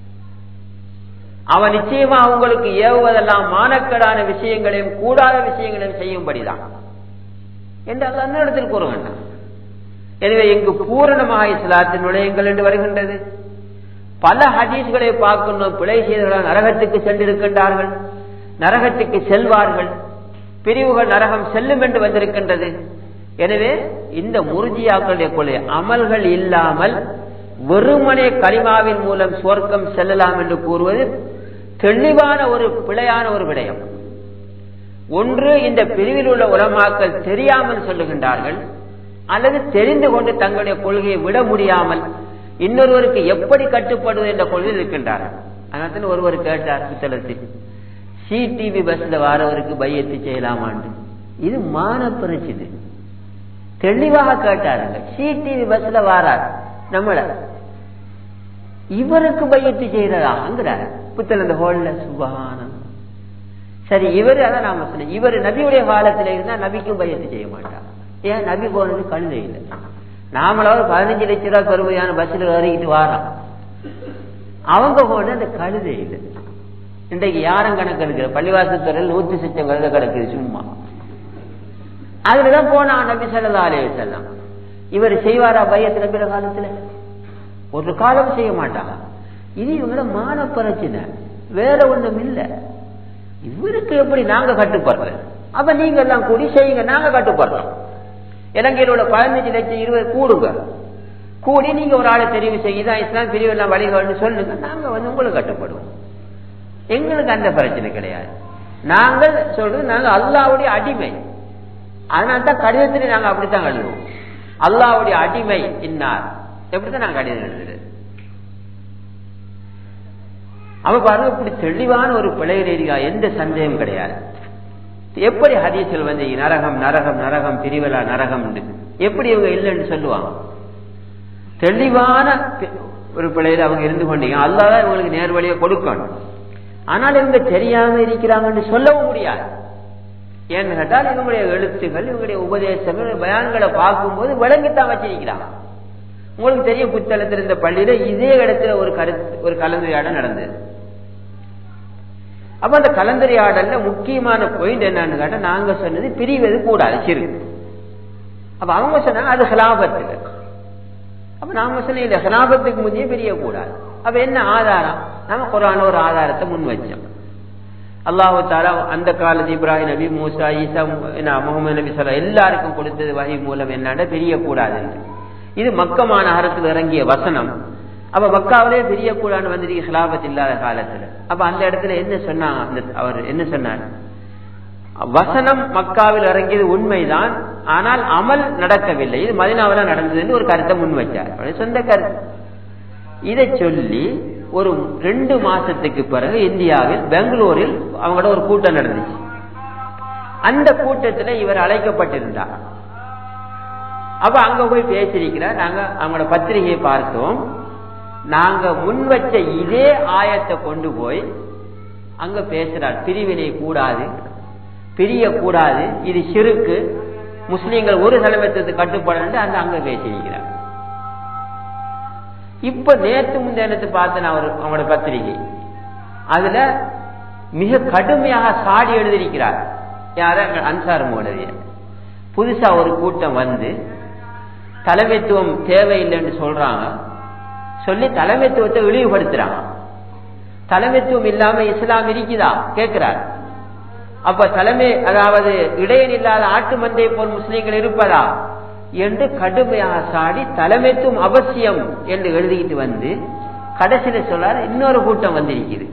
அவன் நிச்சயமாக உங்களுக்கு ஏவுவதெல்லாம் மானக்கேடான விஷயங்களையும் கூடாத விஷயங்களையும் செய்யும்படிதான் என்று அல்லாஹ் அந்த இடத்தில் கூறுகின்றான். எனவே இங்கு பூரணமாக இஸ்லாத்தின் நுழையுங்கள் என்று வருகின்றது. பல ஹதீஸ்களை பார்க்கணும், பிழை செய்தவர்கள் நரகத்துக்கு சென்றிருக்கின்றார்கள், நரகத்துக்கு செல்வார்கள், பிரிவுகள் நரகம் செல்லும் என்று வந்திருக்கின்றது. எனவே இந்த முர்ஜியாக்களுடைய கொலை அமல்கள் இல்லாமல் வெறுமனே கலிமாவின் மூலம் சுவர்க்கம் செல்லலாம் என்று கூறுவது தெளிவான ஒரு பிழையான ஒரு விடயம். ஒன்று, இந்த பிரிவில் உள்ள உலமாக்கள் தெரியாமல் சொல்லுகின்றார்கள், அல்லது தெரிந்து கொண்டு தங்களுடைய கொள்கையை விட முடியாமல் இன்னொருவருக்கு எப்படி கட்டுப்படுவது என்ற கொள்கையில் இருக்கின்றார்கள். அதனால ஒருவர் கேட்டார் புத்தகத்தில், சி டிவி பஸ்ல வாரவருக்கு பையத்து செய்யலாமான்னு. இது மான பிரச்சனை. தெளிவாக கேட்டாருங்க. சி டிவி பஸ்ல வாரார் நம்மள, இவருக்கு பையத்து செய்யறாங்கிறார் புத்தல் அந்த ஹோல்ல. சுபஹானல்லாஹ். சரி, இவரு அதான் நாம சொன்ன, இவர் நபியுடைய காலத்துல இருந்தா நபிக்கும் பையத்து செய்ய மாட்டார். ஏன்? நபி போனது கழுதை இல்லை. நாமளாவது பதினஞ்சு லட்சம் ரூபாய் பெருமையான பஸ்ல ஏறிக்கிட்டு வாரோம், அவங்க போன அந்த கழுதை இல்லை. இன்றைக்கு யாரும் கணக்கு எடுக்கிற பள்ளிவாசல் துறையில் நூத்தி சச்சம் கழுத கிடக்குது சும்மா. அதுலதான் போனா நபி ஸல்லல்லாஹு அலைஹி வஸல்லம். இவர் செய்வாரா பையத்து நபியோட காலத்துல? ஒரு காலம் செய்ய மாட்டாங்க. இது இவங்களோட மான பிரச்சனை, வேற ஒண்ணும் இல்லை. இவருக்கு எப்படி நாங்க கட்டுப்படுறோம்? அப்ப நீங்க எல்லாம் கூடி செய்யுங்க, நாங்க கட்டுப்படுறோம். இலங்கையில் உள்ள பதினஞ்சு லட்சம் இருபது கூடுங்க, கூடி நீங்க ஒரு ஆளை தெரிவு செய்யுதான் இஸ்லாம் பிரிவு எல்லாம் வழிகாட்டு சொல்லுங்க, நாங்க வந்து உங்களுக்கு கட்டுப்படுவோம். எங்களுக்கு அந்த பிரச்சனை கிடையாது. நாங்கள் சொல்றது நாங்க அல்லாஹ்வுடைய அடிமை. அதனால்தான் கடிதத்திலே நாங்க அப்படித்தான் எழுதுவோம், அல்லாஹ்வுடைய அடிமை இன்னார். எப்படித்தான் நாங்க கடிதம் எழுதுறது. அவ பாருங்க, இப்படி தெளிவான ஒரு பிழையிலேரியா, எந்த சந்தேகம் கிடையாது. எப்படி ஹதீஸில் வந்து நரகம் நரகம் நரகம் பிரிவலா நரகம் எப்படி இவங்க இல்லைன்னு சொல்லுவாங்க? தெளிவான ஒரு பிழையில அவங்க இருந்து கொண்டீங்க. அல்லாஹ் தான் இவங்களுக்கு நேர் வழியை கொடுக்கணும். ஆனால் இவங்க தெரியாம இருக்கிறாங்கன்னு சொல்லவும் முடியாது. ஏன்னு கேட்டால் இவங்களுடைய எழுத்துக்கள், இவங்களுடைய உபதேசங்கள், பயான்களை பார்க்கும்போது விளங்கித்தான் வச்சிருக்கிறாங்க. உங்களுக்கு தெரியும், புத்தளத்தில் இருந்த பள்ளியில இதே இடத்துல ஒரு கருத்து ஒரு கலந்துரையாடல் நடந்தது. அப்ப அந்த கலந்துரையாடல்ல முக்கியமான பாயிண்ட் என்னன்னு கேட்டா, நாங்க சொன்னது பிரிவது கூடாது, சிறுக்கு. அப்ப அவங்க சொன்னாங்க அது ஹிலாபத்துல. அப்ப நாம சொன்ன இல்ல, ஹிலாபத்துக்கு முன்னே பிரிய கூடாது. அப்ப என்ன ஆதாரம்? நாம குர்ஆன்ல ஒரு ஆதாரத்தை முன் வச்சோம். அல்லாஹ் தஆலா அந்த காலத்து இப்ராஹிம் நபி, மூசா, ஈசா, முஹம்மது நபி ஸல்லல்லாஹு எல்லாருக்கும் கொடுத்தது வஹி மூலம் என்னன்னா பிரிய கூடாது. இது மக்கா மாநகரத்தில் இறங்கிய வசனம். அப்ப மக்காவிலே பிரியக்கூடாதுன்னு வந்துருக்கு ஹிலாபத் இல்லாத காலத்துல. அப்ப அந்த இடத்துல என்ன சொன்னாங்க, அவர் என்ன சொன்னார்? வசனம் மக்காவில் இறங்கியது உண்மைதான், ஆனால் அமல் நடக்கவில்லை, இது மதீனாவில் நடந்ததுன்னு ஒரு கருத்தை முன் வச்சார், சொந்த கருத்து. இதை சொல்லி ஒரு ரெண்டு மாசத்துக்கு பிறகு இந்தியாவில் பெங்களூரில் அவங்களோட ஒரு கூட்டம் நடந்துச்சு. அந்த கூட்டத்தில் இவர் அழைக்கப்பட்டிருந்தார். அப்ப அங்க போய் பேசியிருக்கிறார். நாங்க அவங்களோட பத்திரிகையை பார்த்தோம். நாங்க முன் வச்ச இதே ஆயத்தை கொண்டு போய் அங்க பேசுறார், பிரிவினை கூடாது, பிரிய கூடாது, இது ஷிருக்கு, முஸ்லீம்கள் ஒரு தலைமைத்துவத்துக்கு கட்டுப்பட அந்த அங்க பேசியிருக்கிறார். இப்ப நேற்று முந்தேனத்து பார்த்து நான் அவங்களோட பத்திரிகை, அதுல மிக கடுமையாக சாடி எழுதியிருக்கிறார். யார? அன்சார் மௌலவிய. புதுசா ஒரு கூட்டம் வந்து தலைமைத்துவம் தேவையில்லைன்னு சொல்றாங்க, சொல்லி தலைமைத்துவத்தை இழிவுபடுத்துறாங்க. தலைமைத்துவம் இல்லாம இஸ்லாம் இருக்குதா கேட்கிறார். அப்ப தலைமை, அதாவது இடையன் இல்லாத ஆட்டு மந்தை போல் முஸ்லீம்கள் இருப்பதா என்று கடுமையாக சாடி தலைமைத்துவம் அவசியம் என்று எழுதிக்கிட்டு வந்து கடைசியில சொல்றாரு, இன்னொரு கூட்டம் வந்திருக்குது,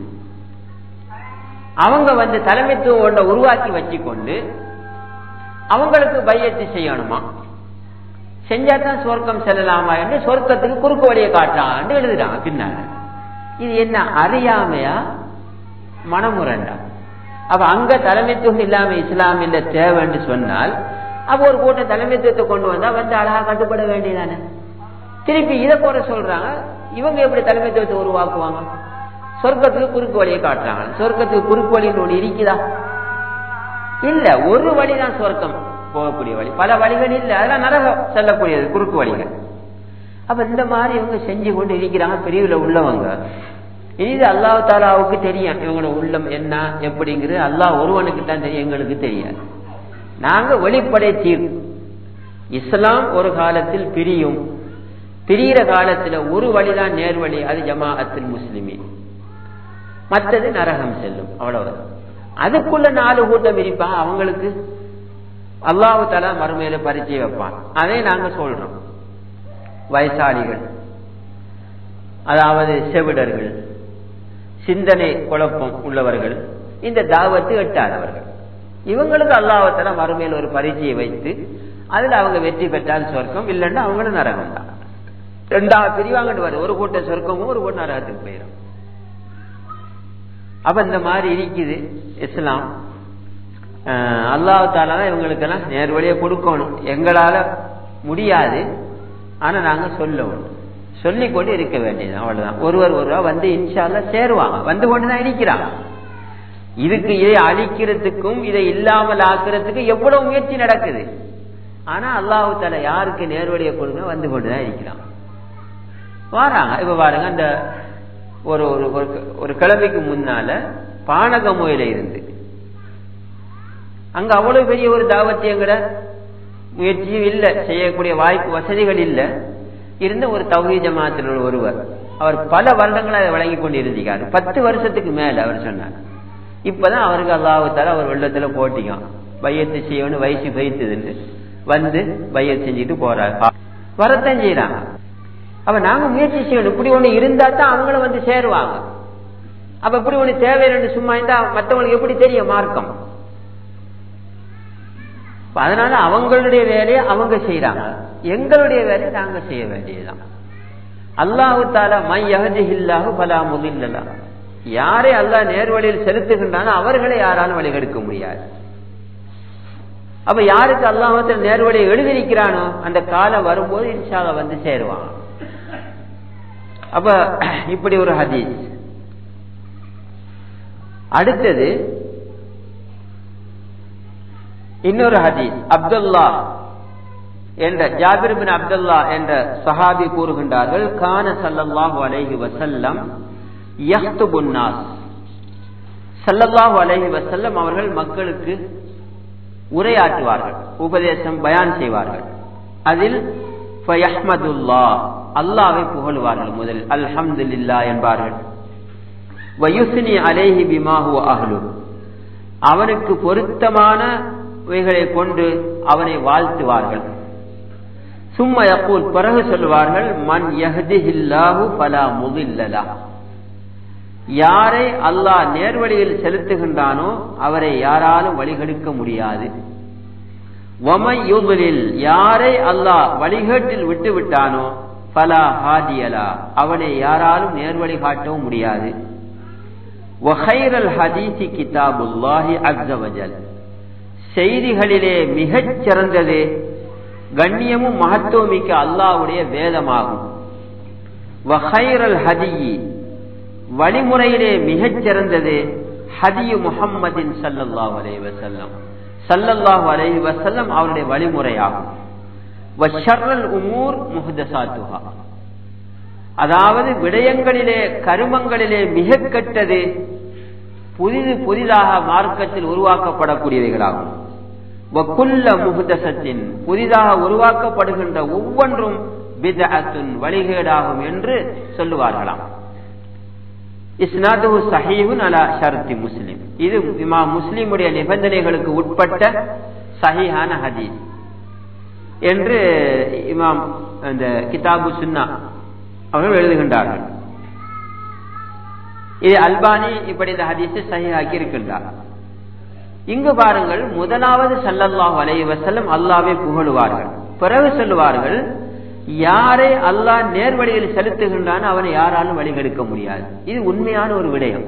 அவங்க வந்து தலைமைத்துவம் ஒன்றை உருவாக்கி வச்சு கொண்டு அவங்களுக்கு பையத்து செய்யணுமா, செஞ்சாதான் சொர்க்கம் செல்லலாமா என்று சொர்க்கத்துக்கு குறுக்கு வழியை காட்டான்னு எழுதுறாங்க பின்னால. இது என்ன அறியாமையா மனமுரண்டா? அப்ப அங்க தலைமைத்துவம் இல்லாம இஸ்லாம் என்ற தேவை என்று சொன்னால், அப்ப ஒரு கூட்டம் தலைமைத்துவத்தை கொண்டு வந்தா வந்து அழகா கட்டுப்பட வேண்டியதானே. திருப்பி இதை போற சொல்றாங்க, இவங்க எப்படி தலைமைத்துவத்தை உருவாக்குவாங்க? சொர்க்கத்துக்கு குறுக்கு வழியை காட்டுறாங்க. சொர்க்கத்துக்கு குறுக்கு வழின்னு ஒண்ணு இருக்குதா? இல்ல, ஒரு வழிதான் சொர்க்கம் போகக்கூடிய வழி, பல வழிகள் இல்லை, அதெல்லாம் நரகம் செல்லக்கூடியது குறுக்கு வழிகள். அப்ப இந்த மாதிரி இவங்க செஞ்சு கொண்டு இருக்கிறாங்க பிரிவுல உள்ளவங்க. இது அல்லாஹ் தஆலாவுக்கு தெரியும் இவங்களோட உள்ளம் என்ன எப்படிங்கிறது, அல்லாஹ் ஒருவனுக்கு தான் தெரியும், எங்களுக்கு தெரியாது. நாங்க வெளிப்படை தீர்ப்பு, இஸ்லாம் ஒரு காலத்தில் பிரியும், பிரிகிற காலத்துல ஒரு வழிதான் நேர்வழி, அது ஜமாஅத்துல் முஸ்லிமீன், மற்றது நரகம் செல்லும், அவ்வளவுதான். அதுக்குள்ள நாலு கூட்டம் இருப்பாங்க, அவங்களுக்கு அல்லாஹ் தஆலா மறுமையில பரிச்சை வைப்பான். அதை நாங்க சொல்றோம். வயசாளிகள், அதாவது செவிடர்கள், சிந்தனை குழப்பம் உள்ளவர்கள், இந்த தாவத்து எட்டாதவர்கள், இவங்களுக்கு அல்லாஹ் தஆலா மறுமையில் ஒரு பரிச்சையை வைத்து அதுல அவங்க வெற்றி பெற்றால் சொர்க்கம், இல்லைன்னா அவங்களும் நரகம் தான். ரெண்டாவது பிரிவாங்கட்டு வருது, ஒரு கூட்டம் சொர்க்கமும் ஒரு கூட்டம் நரகத்துக்கு போயிடும். அப்ப இந்த மாதிரி இருக்குது இஸ்லாம். அல்லாஹ் தஆலா இவங்களுக்கெல்லாம் நேர்வழியை கொடுக்கணும். எங்களால முடியாது, ஆனா நாங்க சொல்லணும், சொல்லிக் கொண்டு இருக்க வேண்டியது, அவ்வளவுதான். ஒருவர் ஒருவா வந்து இன்ஷா அல்லாஹ் சேருவாங்க, வந்து கொண்டுதான் இருக்கிறாங்க. இதுக்கு இதை அழிக்கிறதுக்கும் இதை இல்லாமல் ஆக்குறதுக்கு எவ்வளவு முயற்சி நடக்குது. ஆனா அல்லாஹ் தஆலா யாருக்கு நேர்வழியை கொடுங்க வந்து கொண்டுதான் இருக்கிறாங்க, வாராங்க. இப்ப பாருங்க, அந்த ஒரு ஒரு கிழமைக்கு முன்னால பானகமோயில இருந்து அங்க அவ்வளவு பெரிய ஒரு தாவத்தியங்கட முயற்சியும் இல்ல, செய்யக்கூடிய வாய்ப்பு வசதிகள் இல்ல. இருந்த ஒரு தௌஹீத் ஜமாஅத்தில் ஒருவர், அவர் பல வருடங்களை அதை வழங்கி கொண்டு இருந்திருக்காரு. பத்து வருஷத்துக்கு மேல அவர் சொன்னார். இப்பதான் அவருக்கு அல்லாஹ் தஆலா அவர் வெள்ளத்துல போட்டிக்கான், பையத்து செய்யணும், வயசு பைத்துன்னு வந்து பையத் செஞ்சுட்டு போறாரு, வரத்தான் செய்யறாங்க. அப்ப நாங்க முயற்சி செய்யணும். இப்படி ஒண்ணு இருந்தா தான் அவங்களும் வந்து சேருவாங்க. அப்ப இப்படி ஒண்ணு தேவையில்லை சும்மா இருந்தா மற்றவங்களுக்கு எப்படி தெரியும் மார்க்கம்? அதனால அவங்களுடைய வேலையை அவங்க செய்யறாங்க, எங்களுடைய வேலையை நாங்க செய்ய வேண்டியதுதான். அல்லாஹு தஆலா மை யஹ்திஹில்லாஹு ஃபலா முதில்ல லஹு, யாரை அல்லாஹ் நேர்வழியில் செலுத்துகின்றானோ அவர்களை யாராலும் வழிகெடுக்க முடியாது. அப்ப யாருக்கு அல்லாஹ் நேர்வழியை எழுதியிருக்கிறானோ அந்த காலம் வரும்போது இன்ஷா அல்லாஹ் வந்து சேருவாங்க. அப்ப இப்படி ஒரு ஹதீஸ். அடுத்தது இன்னொரு ஹதீஸ். அப்துல்லா என்ற ஜாபிர் பின் அப்துல்லா என்ற சஹாபி கூறுகின்றார்கள், கான ஸல்லல்லாஹு அலைஹி வஸல்லம் யஹ்துபுன் நாஸ், ஸல்லல்லாஹு அலைஹி வஸல்லம் அவர்கள் மக்களுக்கு உரையாற்றுவார்கள், உபதேசம் பயான் செய்வார்கள். அதில் ஃபயஹ்மதுல்லாஹ், அல்லாஹ்வை புகழுவார்கள். முதல் அல்ஹம்துலில்லாஹ் என்பார்கள். வயுஸ்னி அலைஹி பிமா ஹுவ அஹ்லு, அவனுக்கு பொருத்தமானவைகளை கொண்டு அவனை வாழ்த்துவார்கள். சும்ம யகூல், பிறகு சொல்வார்கள், மன் யஹ்திஹில்லாஹு ஃபலா முதில்ல லஹு, யாரை அல்லாஹ் நேர்வழியில் செலுத்துகின்றானோ அவரை யாராலும் வழிகெடுக்க முடியாது. வமை யுத்லில், யாரை அல்லாஹ் வழிகேட்டில் விட்டு விட்டானோ ஃபலா ஹாதியலா, அவனை யாராலும் நேர்வழி காட்டவும் முடியாது. வஹைரல் ஹதீஸி கிதாபுல்லாஹி அஸ்ஸ வஜல், செய்திகளிலே மிகச் சிறந்தது கண்ணியமும் மகத்துவமிக்க அல்லாஹ்வுடைய வேதமாகும். வஹைரல் ஹதீயி, வழிமுறையிலே மிகச் சிறந்தது ஹதியு முஹம்மதின் ஸல்லல்லாஹு அலைஹி வஸல்லம், ஸல்லல்லாஹு அலைஹி வஸல்லம் அவருடைய வழிமுறையாகும். வஷர்ரல் உமூர் முஹ்தஸாத்துஹா, அதாவது விடயங்களிலே கருமங்களிலே மிக கெட்டது புதிது புதிதாக மார்க்கத்தில் உருவாக்கப்படக்கூடியவைகளாகும். வகுல்ல முஹ்தஸத்தின், புதிதாக உருவாக்கப்படுகின்ற ஒவ்வொன்றும் பித்அத்துன், வழிகேடாகும் என்று சொல்லுவார்களாம். இஸ்னாதுஹு ஸஹீஹுன் அலா ஷர்த்தி முஸ்லிம், இது இமாம் முஸ்லிமுடைய நிபந்தனைகளுக்கு உட்பட்ட சஹீஹான ஹதீஸ் என்று இமாம் அந்த கிதாபு சுன்னா அவர்கள் எழுதுகின்றார்கள். இது அல்பானி இப்படி இந்த ஹதீஸை சஹீஹாக்கி இருக்கின்றார். இங்கு பாருங்கள், முதலாவது ஸல்லல்லாஹு அலைஹி வஸல்லம் அல்லாஹ்வை புகழுவார்கள். பிறகு சொல்லுவார்கள், யாரை அல்லாஹ் நேர்வழியில் செலுத்துகின்றான் அவனை யாராலும் வழிகெடுக்க முடியாது. இது உண்மையான ஒரு விடயம்.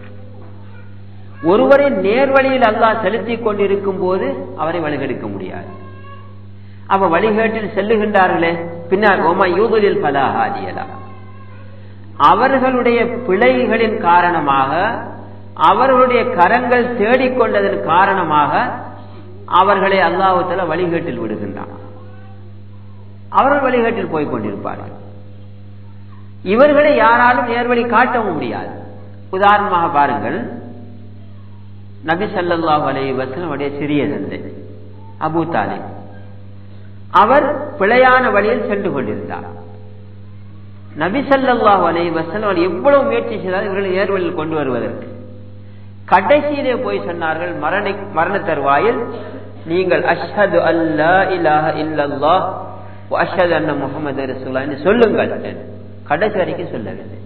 ஒருவரை நேர்வழியில் அல்லாஹ் செலுத்திக் கொண்டிருக்கும் போது அவரை வழிகெடுக்க முடியாது. அவ வழிகேட்டில் செல்லுகின்றார்களே, பின்னர் ஒமா யூதுலில் ஃபலா ஹாதியலா, அவர்களுடைய பிழைகளின் காரணமாக, அவர்களுடைய கரங்கள் தேடிக்கொண்டதன் காரணமாக அவர்களை அல்லாஹ் தஆலா வழிகேட்டில் விடுகின்றான். அவர்கள் வழிகேட்டில் போய் கொண்டிருப்பார்கள். இவர்களை யாராலும் நேர்வழி காட்டவும் முடியாது. உதாரணமாக பாருங்கள், நபி ஸல்லல்லாஹு அலைஹி வஸல்லம் உடைய சிறிய தந்தை அபூ தாலிப், அவர் பிழையான வழியில் சென்று கொண்டிருந்தார். நபி ஸல்லல்லாஹு அலைஹி வஸல்லம் எவ்வளவு முயற்சி செய்தார் இவர்களை நேர்வழியில் கொண்டு வருவதற்கு. கடைசியிலே போய் சொன்னார்கள், மரண மரண தருவாயில், நீங்கள் அஷ்ஹது அல்லா இலாஹ இல்லல்லாஹ் வ அஷ்ஹது அன்ன முஹம்மது ரசூலுல்லாஹ் என்று சொல்லுங்கள். கடைசி வரைக்கும் சொல்லவில்லை.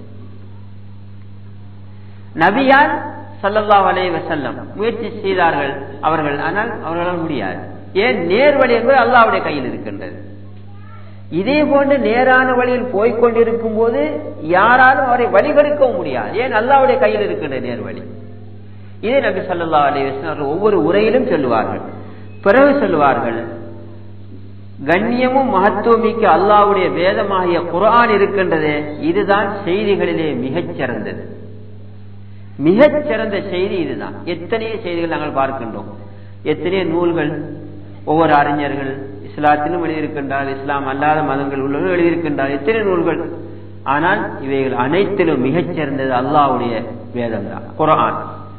நபியார் ஸல்லல்லாஹு அலைஹி வஸல்லம் முயற்சி செய்தார்கள் அவர்கள், ஆனால் அவர்களால் முடியாது. ஏன் நேர்வழி என்பது அல்லாஹ்வுடைய கையில் இருக்கின்றது. இதே போன்று நேரான வழியில் போய்கொண்டிருக்கும் போது யாராலும் அவரை வழிகெடுக்கவும் முடியாது. ஏன் அல்லாஹ்வுடைய கையில் இருக்கின்ற நேர்வழி. இதே நபி ஸல்லல்லாஹு அலைஹி வஸல்லம் ஒவ்வொரு உரையிலும் சொல்லுவார்கள். பிறகு சொல்லுவார்கள், கண்ணியமும் மகத்துவமிக்க அல்லாஹ்வுடைய வேதமாகிய குர்ஆன் இருக்கின்றதே, இதுதான் செய்திகளிலே மிகச் சிறந்தது. மிகச் சிறந்த செய்தி இதுதான். எத்தனையோ செய்திகள் நாங்கள் பார்க்கின்றோம், எத்தனையோ நூல்கள் ஒவ்வொரு அறிஞர்கள் இஸ்லாத்திலும் எழுதியிருக்கின்றார், இஸ்லாம் அல்லாத மதங்கள் உள்ளவர்கள் எழுதியிருக்கின்றார், எத்தனை நூல்கள். ஆனால் இவைகள் அனைத்திலும் மிகச் சிறந்தது அல்லாஹ்வுடைய வேதம் தான், குர்ஆன்.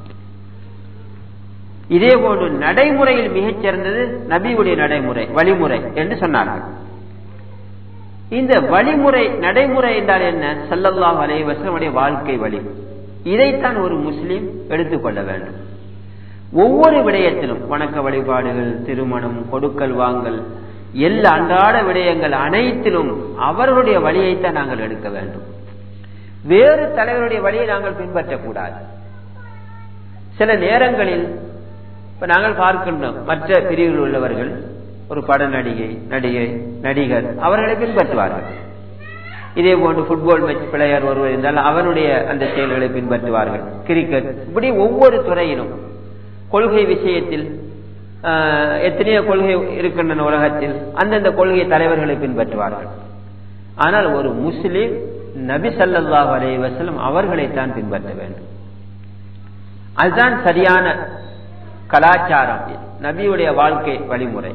இதே போன்று நடைமுறையில் மிகச் சிறந்தது நபியுடைய நடைமுறை, வழிமுறை என்று சொன்னார்கள். இந்த வழிமுறை நடைமுறை என்றால் என்ன? ஸல்லல்லாஹு அலைஹி வஸல்லம் வாழ்க்கை வழி. இதைத்தான் ஒரு முஸ்லிம் எடுத்துக்கொள்ள வேண்டும். ஒவ்வொரு விடயத்திலும் வணக்க வழிபாடுகள், திருமணம், கொடுக்கல் வாங்கல், எல்லா அன்றாட விடயங்கள் அனைத்திலும் அவர்களுடைய வழியைத்தான் நாங்கள் எடுக்க வேண்டும். வேறு தலைவருடைய வழியை நாங்கள் பின்பற்றக்கூடாது. சில நேரங்களில் இப்ப நாங்கள் பார்க்கின்றோம், மற்ற பிரிவில் உள்ளவர்கள் ஒரு பட நடிகை, நடிகை, நடிகர் அவர்களை பின்பற்றுவார்கள். இதே போன்று புட்பால் மேட்ச் பிளேயர் ஒருவர் இருந்தால் அவனுடைய அந்த செயல்களை பின்பற்றுவார்கள். கிரிக்கெட், இப்படி ஒவ்வொரு துறையிலும் கொள்கை விஷயத்தில் எத்தனையோ கொள்கை இருக்கின்றன உலகத்தில், அந்தந்த கொள்கை தலைவர்களை பின்பற்றுவார்கள். ஆனால் ஒரு முஸ்லிம் நபி ஸல்லல்லாஹு அலைஹி வஸல்லம் அவர்களைத்தான் பின்பற்ற வேண்டும். அதுதான் சரியான கலாச்சாரம், நபியுடைய வாழ்க்கை வழிமுறை.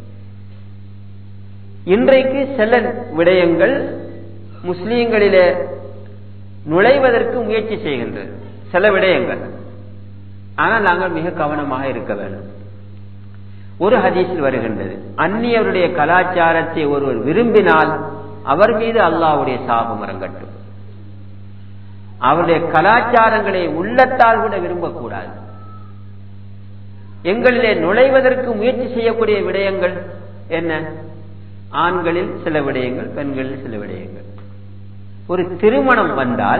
இன்றைக்கு சில விடயங்கள் முஸ்லீம்களிலே நுழைவதற்கு முயற்சி செய்கின்றது, சில விடயங்கள். ஆனால் நாங்கள் மிக கவனமாக இருக்க வேண்டும். ஒரு ஹதீஸில் வருகின்றது, அந்நியருடைய கலாச்சாரத்தை ஒருவர் விரும்பினால் அவர் மீது அல்லாஹ்வுடைய சாபம் இறங்கட்டும். அவருடைய கலாச்சாரங்களை உள்ளத்தால் கூட விரும்பக்கூடாது. எங்களிலே நுழைவதற்கு முயற்சி செய்யக்கூடிய விடயங்கள் என்ன? ஆண்களில் சில விடயங்கள், பெண்களில் சில விடயங்கள். ஒரு திருமணம் வந்தால்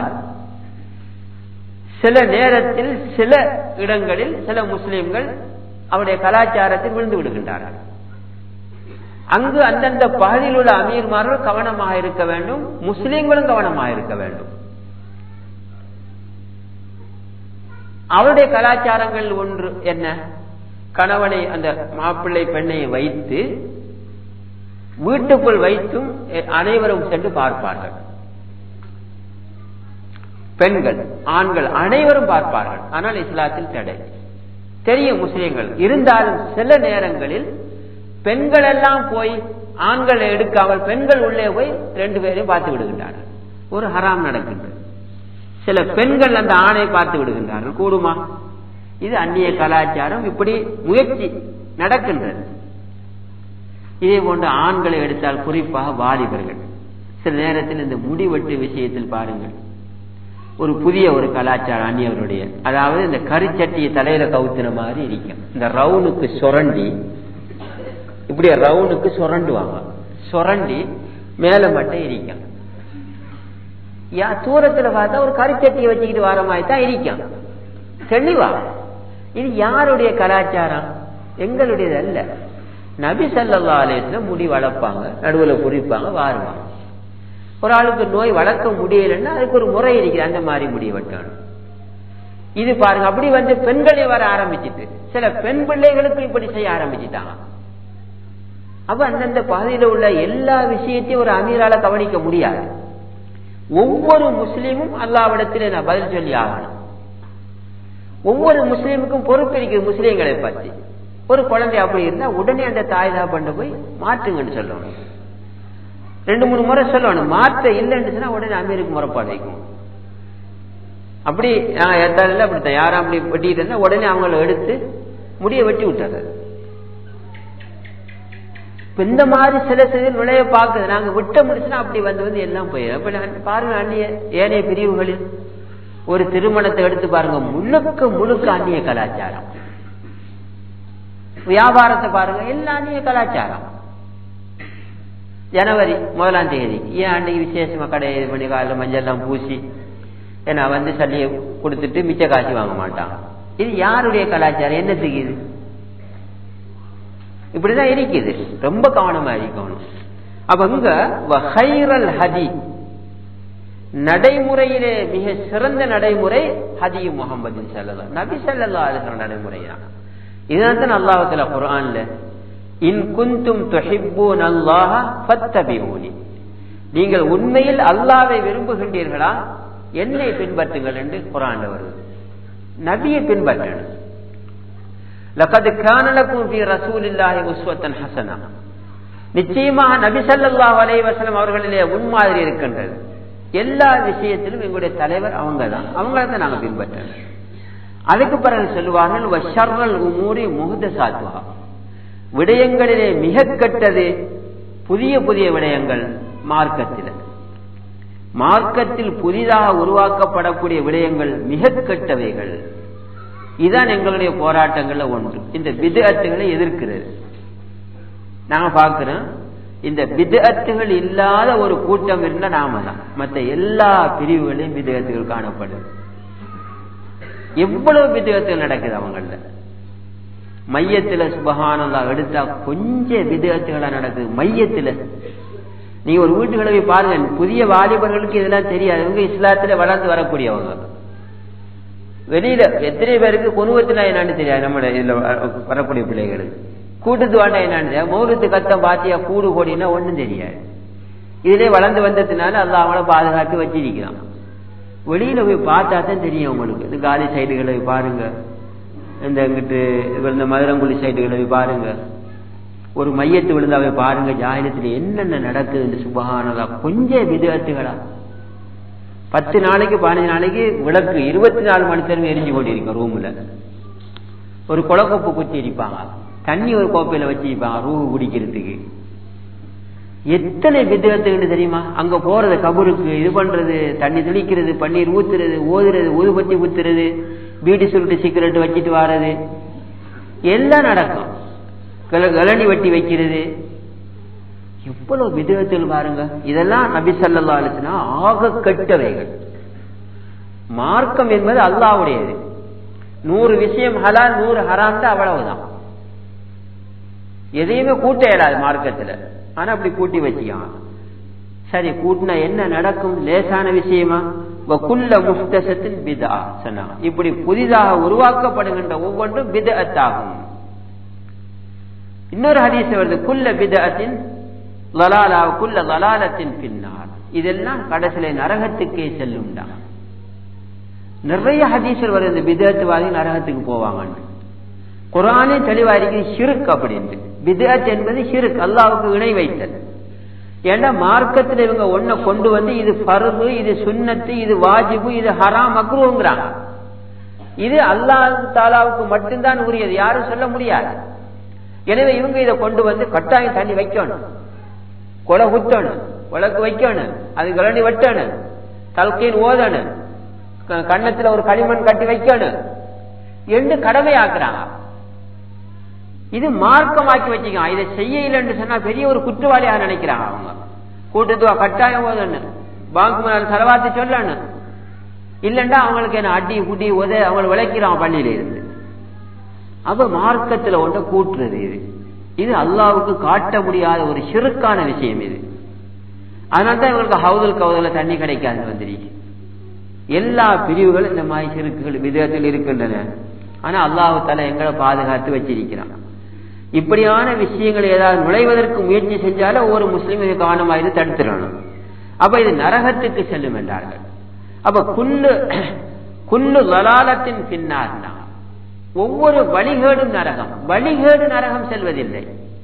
சில நேரத்தில் சில இடங்களில் சில முஸ்லிம்கள் அவருடைய கலாச்சாரத்தில் விழுந்து விடுகின்றார்கள். அங்கு அந்தந்த பகுதியில் உள்ள அமீர்மார்கள் கவனமாக இருக்க வேண்டும், முஸ்லிம்களும் கவனமாக இருக்க வேண்டும். அவருடைய கலாச்சாரங்கள் ஒன்று என்ன? கணவனை, அந்த மாப்பிள்ளை பெண்ணை வைத்து வீட்டுக்குள் வைத்தும் அனைவரும் சென்று பார்ப்பார்கள். பெண்கள், ஆண்கள் அனைவரும் பார்ப்பார்கள். ஆனால் இஸ்லாத்தில் தடை. தெரியும் முஸ்லிம்கள் இருந்தாலும் சில நேரங்களில் பெண்கள் எல்லாம் போய் ஆண்களை எடுக்காமல் பெண்கள் உள்ளே போய் ரெண்டு பேரையும் பார்த்து விடுகின்றார்கள். ஒரு ஹராம் நடக்கின்றது. சில பெண்கள் அந்த ஆணை பார்த்து விடுகின்றார்கள். கூடுமா? இது அந்நிய கலாச்சாரம். இப்படி முயற்சி நடக்கின்றது. இதே போன்று ஆண்களை எடுத்தால் குறிப்பாக வாலிபர்கள் சில நேரத்தில் இந்த முடிவெட்டு விஷயத்தில் பாருங்கள், ஒரு புதிய ஒரு கலாச்சாரம் அந்நியவருடைய. அதாவது இந்த கரிச்சட்டியை தலையில கவுத்தின மாதிரி இருக்கும். இந்த ரவுனுக்கு சுரண்டி, இப்படி ரவுனுக்கு சுரண்டுவாங்க. சுரண்டி மேல மட்டும் இருக்கும். யா தூரத்துல பார்த்தா ஒரு கரிச்சட்டியை வச்சுக்கிட்டு வர மாதிரி தான் இருக்கும். தெளிவா இது யாருடைய கலாச்சாரம்? எங்களுடையது அல்ல. நபி ஸல்லல்லாஹு அலைஹி வஸல்லம் முடி வளர்ப்பாங்க, நடுவுல குறிப்பாங்க, வாருவாங்க. ஒரு ஆளுக்கு நோய் வளர்க்க முடியலன்னா அதுக்கு ஒரு முறை இருக்குது, அந்த மாதிரி முடி வெட்டணும். இது பாருங்க, அப்படி வந்து பெண்களே வர ஆரம்பிச்சுட்டு சில பெண் பிள்ளைகளுக்கு இப்படி செய்ய ஆரம்பிச்சுட்டாங்க. அப்ப அந்தந்த பகுதியில் உள்ள எல்லா விஷயத்தையும் ஒரு அமீரால கவனிக்க முடியாது. ஒவ்வொரு முஸ்லீமும் அல்லாஹ்விடத்தில் நான் பதில் சொல்லி ஆகணும். ஒவ்வொரு முஸ்லீமுக்கும் பொறுப்பு இருக்குது. முஸ்லீம்களை பற்றி ஒரு குழந்தை அப்படி இருந்தா உடனே அந்த தாய் தான் பண்ண போய் மாற்றுங்கன்னு சொல்லணும். ரெண்டு மூணு முறை சொல்லணும். மாற்ற இல்லைன்னு சொன்னா உடனே அமீருக்கு முறைப்பாடு வைக்கும். அப்படி நான் ஏத்தாலும் அப்படித்தான், யாரும் அப்படி வெட்டிட்டு இருந்தா உடனே அவங்கள எடுத்து முடிய வெட்டி விட்டாரு. இந்த மாதிரி சில சில நுழைய பார்க்குது. நாங்க விட்ட முடிச்சுன்னா அப்படி வந்து வந்து எல்லாம் போயிடும். அப்ப பாருங்க, அந்நிய ஏனைய பிரிவுகளில் ஒரு திருமணத்தை எடுத்து பாருங்க, முழுக்க முழுக்க அந்நிய கலாச்சாரம். வியாபாரத்தை பாருங்க, எல்லாம் அந்நிய கலாச்சாரம். ஜனவரி முதலாம் தேதி ஏன் அன்னைக்கு விசேஷமா கடை இது பண்ணி காலையில் மஞ்சள் எல்லாம் பூசி ஏன்னா வந்து சல்லியை கொடுத்துட்டு மிச்ச காசு வாங்க மாட்டாங்க. இது யாருடைய கலாச்சாரம்? என்னத்துக்கு இது? இப்படிதான் இருக்குது. ரொம்ப கவனமா இருக்கணும். அப்ப இங்க வஹைரல் ஹதி, நடைமுறையிலே மிக சிறந்த நடைமுறை ஹதி முஹம்மது ஸல்லல்லாஹு நபி ஸல்லல்லாஹு அலைஹி வஸல்லம் நடைமுறை தான். இதனால்தான் அல்லாஹ் தஆலா குர்ஆன்ல இன் குன்தும் துஹிப்பூனல்லாஹ ஃபத்தபிஊனி, நீங்கள் உண்மையில் அல்லாஹ்வை விரும்புகின்றீர்களா என்னை பின்பற்றுங்கள் என்று குர்ஆன்ல வருது. நபியை பின்பற்றணும். லகத் கான லகும் ஃபீ ரசூலில்லாஹி உஸ்வத்துன் ஹஸனா, நிச்சயமாக நபி ஸல்லல்லாஹு அலைஹி வஸல்லம் அவர்களிலே முன்மாதிரி இருக்கின்றது. எல்லா விஷயத்திலும் எங்களுடைய தலைவர் அவங்க தான், அவங்கள தான் நாங்கள் பின்பற்றணும். அதுக்கு பிறகு சொல்லுவார்கள் வஷர்ரல் உமூரி முஹ்தஸாத்துஹா, விடயங்களிலே மிக கெட்டது புதிய புதிய விடயங்கள் மார்க்கத்தில். மார்க்கத்தில் புதிதாக உருவாக்கப்படக்கூடிய விடயங்கள் மிக கெட்டவைகள். இதுதான் எங்களுடைய போராட்டங்கள்ல ஒன்று, இந்த பித்அத்துகளை எதிர்க்கிறது. நாங்க பார்க்கிறோம், இந்த பித்அத்துகள் இல்லாத ஒரு கூட்டம் இருந்தா நாம தான். மற்ற எல்லா பிரிவுகளையும் பித்அத்துகள் காணப்படுது. எவ்வளவு பித்அத்துகள் நடக்குது அவங்கள. மையத்துல சுபஹானல்லாஹ் எடுத்தா கொஞ்சம் பித்அத்துகளா நடக்குது மையத்துல. நீங்க ஒரு வீட்டுகளை போய் பாருங்க, புதிய வாலிபர்களுக்கு இதெல்லாம் தெரியாது. இவங்க இஸ்லாத்துல வளர்ந்து வரக்கூடியவங்க. வெளியில எத்தனை பேருக்கு குனுவத்தினா என்னான்னு தெரியாது. நம்ம இதுல வரக்கூடிய பிள்ளைகளுக்கு கூட்டுத்து வாண்டா என்னான்னு தெரியாது. மௌலத்து கத்தம் பாத்தியா கூடு கோடினா ஒண்ணும் தெரியாது. இதுல வளர்ந்து வந்ததுனால அல்லாஹ் அவங்கள பாதுகாத்து வச்சிருக்கிறான். வெளியில போய் பார்த்தா தான் தெரியும் உங்களுக்கு. இது காலி சைடுகளை போய் பாருங்க, இந்த இங்கிட்டு இந்த மதுரங்குழி சைடுகளை போய் பாருங்க, ஒரு மையத்து விழுந்தாவே பாருங்க, ஜாயிலத்துல என்னென்ன நடக்குது. சுபஹானல்லாஹ் கொஞ்சம் பித்அத்துகளா. பத்து நாளைக்கு பதினஞ்சு நாளைக்கு விளக்கு இருபத்தி நாலு மணி நேரம் எரிஞ்சு கொண்டிருக்கும் ரூம்ல. ஒரு குளக்கொப்பு குத்தி இருப்பாங்க, தண்ணி ஒரு கோப்பையில வச்சிருப்பாங்க ரூ குடிக்கிறதுக்கு. எத்தனை பித்அத்துகள் தெரியுமா? அங்க போறது, கபருக்கு இது பண்றது, தண்ணி தெளிக்கிறது, பன்னீர் ஊத்துறது, ஓதுறது, ஊதுபத்தி ஊத்துறது, பீடி சுருட்டு சிகரெட் வச்சிட்டு வாரது எல்லாம் நடக்கும். கலனி வெட்டி வைக்கிறது, எவ்வளவு பித்அத்துகள் பாருங்க. இதெல்லாம் நபி ஸல்லல்லாஹு அலைஹி வஸல்லம் ஆக கெட்டவைகள். மார்க்கம் என்பது அல்லாஹ்வுடையது. நூறு விஷயம் ஹலால் நூறு ஹராம் தான், அவ்வளவுதான். எதையுமே கூட்ட இயலாது மார்க்கத்துல. ஆனா அப்படி கூட்டி வச்சுக்கான். சரி, கூட்டினா என்ன நடக்கும்? லேசான விஷயமா? வகுல்ல முஹ்தஸத்தின் பித்ஆ சொன்னாங்க. இப்படி புதிதாக உருவாக்கப்படுகின்ற ஒவ்வொன்றும் பித்அத்தாகும். இன்னொரு ஹதீஸ் வருது, குல்ல பித்அத்தின் லலாலா குல்ல லலாலத்தின் பின்னார். இதெல்லாம் கடைசியில நரகத்துக்கே செல்லும்டா. நிறைய ஹதீஸ்கள் வருது, இந்த பித்அத்வாதி நரகத்துக்கு போவாங்க. குர்ஆனே தெளிவா இருக்கு ஷிர்க் அப்படின்ட்டு. பித்அத் என்பது ஷிர்க், அல்லாஹ்வுக்கு இணை வைத்தல். ஏன்னா மார்க்கத்தில் இவங்க ஒன்ன கொண்டு வந்து இது ஃபர்து, இது சுன்னத்து, இது வாஜிபு, இது ஹராம், மக்ரூஹ்ங்கறாங்க. இது அல்லாஹ் தஆலாவுக்கு மட்டும்தான் உரியது, யாரும் சொல்ல முடியாது. எனவே இவங்க இதை கொண்டு வந்து கட்டாயம் தண்ணி வைக்கணும், கொலை குத்தணும், விளக்கு வைக்கணும், அது கலனி வெட்டணும், தல்கீன் ஓதணும், கண்ணத்துல ஒரு களிமண் கட்டி வைக்கணும் என்று கடமையாக்குறாங்க. இது மார்க்கமாக்கி வச்சுக்கான். இதை செய்யலன்னு சொன்னா பெரிய ஒரு குற்றவாளியாக நினைக்கிறாங்க அவங்க. கூட்டத்துவா கட்டாயம் ஓதணும், பாங்கு முன்னால் செலவாத்து சொல்லணும், இல்லைண்டா அவங்களுக்கு என்ன அடி குடி உத அவங்களை விளக்கிறான் பள்ளியில இருந்து. அப்ப மார்க்கத்துல ஒன்றை கூட்டுறது இது இது அல்லாஹ்வுக்கு காட்ட முடியாத ஒரு ஷிர்க்கான விஷயம் இது. அதனால்தான் இவங்களுக்கு ஹவுதுல் கவுதுல தண்ணி கிடைக்காது வந்துருக்கு. எல்லா பிரிவுகளும் இந்த மாதிரி ஷிர்க்குகள் பித்அத்தில் இருக்கின்றன. ஆனா அல்லாஹ் தஆலா எங்களை பாதுகாத்து வச்சிருக்கிறான். இப்படியான விஷயங்கள் ஏதாவது நுழைவதற்கு முயற்சி செஞ்சாலும் ஒவ்வொரு முஸ்லீம் இது கவனமாக இது தடுத்துடணும். அப்ப இது நரகத்துக்கு செல்லும் என்றார்கள். அப்ப குல்லு குல்லு லலாலத்தின் பின்னார்னா ஒவ்வொரு வழிகேடும் நரகம். வழிகேடு நரகம் செல்வதில்லை.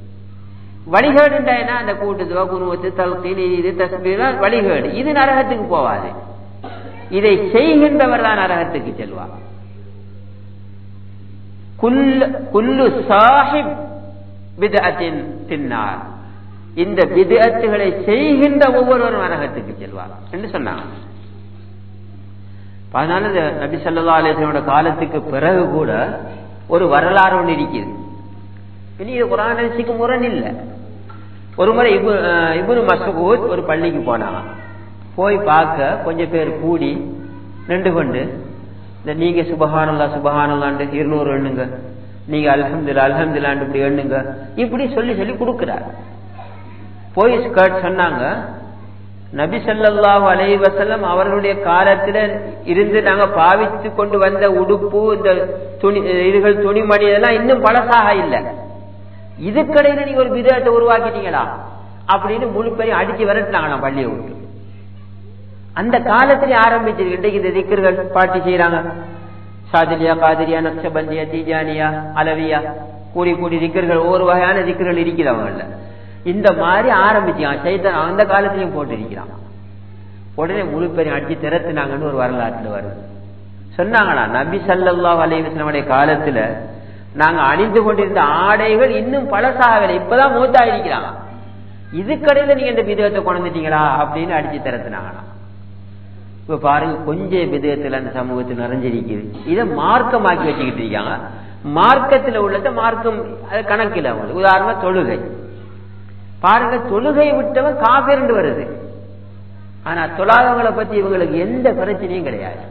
வழிகேடுன்னா அந்த கூட்டுத்துவ குனுவத்து தல்கீன் இது தஸ்பீஹ் வழிகேடு, இது நரகத்துக்கு போவாது. இதை செய்கின்றவர் தான் நரகத்துக்கு செல்வார். குல்லு சாஹிப் பித்அத்தின் பின்னார், இந்த பித்அத்துகளை செய்கின்ற ஒவ்வொருவரும் நரகத்துக்கு செல்வார் என்று சொன்னாங்க. அதனால நபி ஸல்லல்லாஹு அலைஹி வஸல்லம் காலத்துக்கு பிறகு கூட ஒரு வரலாறு ஒன்று இருக்குது. இனி இது குர்ஆன் ஹதீஸுக்கு முரண் இல்லை. ஒரு முறை இப்னு மஸ்ஊத் ஒரு பள்ளிக்கு போனாங்க. போய் பார்க்க கொஞ்சம் பேர் கூடி நின்று கொண்டு இந்த நீங்க சுபஹானல்லாஹ் சுபஹானல்லாஹ்னு இருநூறு எண்ணுங்க, நீங்க அல்ஹம்துலில்லாஹ் அல்ஹம்துலில்லாஹ் இப்படி எண்ணுங்க, இப்படி சொல்லி சொல்லி கொடுக்கிறார். போய் சொன்னாங்க, நபி ஸல்லல்லாஹு அலைஹி வஸல்லம் அவர்களுடைய காலத்துல இருந்து நாங்க பாவித்து கொண்டு வந்த உடுப்பு, இந்த துணி, இதுகள் துணிமணி இதெல்லாம் இன்னும் பழசாக இல்லை, இதுக்கடையில நீங்க ஒரு பிதஅத்தை உருவாக்கிட்டீங்களா அப்படின்னு முழு பேரையும் அடிச்சு விரட்டினாங்க பள்ளியை விட்டு. அந்த காலத்திலே ஆரம்பிச்சிருக்கு. இன்றைக்கு இந்த திக்ர்கள் பாட்டி செய்யறாங்க, சாதிலியா, காதிரியா, நக்ஷபந்தியா, தீஜானியா, அலவியா, கூடி கூடி திக்ர்கள், ஒவ்வொரு வகையான திக்ர்கள் இருக்குது அவங்கள. இந்த மாதிரி ஆரம்பிச்சான் சைத்தான். அந்த காலத்திலையும் போட்டு இருக்கிறான். உடனே முழு பேரையும் அடிச்சு திறத்துனாங்கன்னு ஒரு வரலாற்றுல வருது. சொன்னாங்களா, நபி ஸல்லல்லாஹு அலைஹி வஸல்லம் காலத்துல நாங்க அணிந்து கொண்டிருந்த ஆடைகள் இன்னும் பழசாகவில்லை, இப்பதான் மூத்தா இருக்கிறாங்க, இதுக்கடையில நீங்க இந்த பிதத்தை கொண்டுட்டீங்களா அப்படின்னு அடிச்சு திறத்துனாங்களாம். இப்ப பாருங்க, கொஞ்சம் பிதத்துல அந்த சமூகத்தில் நிறைஞ்சிருக்குது. இதை மார்க்கமாக்கி வச்சுக்கிட்டு இருக்காங்க. மார்க்கத்துல உள்ளத மார்க்கம் கணக்கில் அவங்களுக்கு. உதாரணமா தொழுகை பாருங்க, தொழுகையை விட்டவன் காஃபிர் வருது, ஆனா தொழாதவங்களை பத்தி இவங்களுக்கு எந்த பிரச்சனையும் கிடையாது.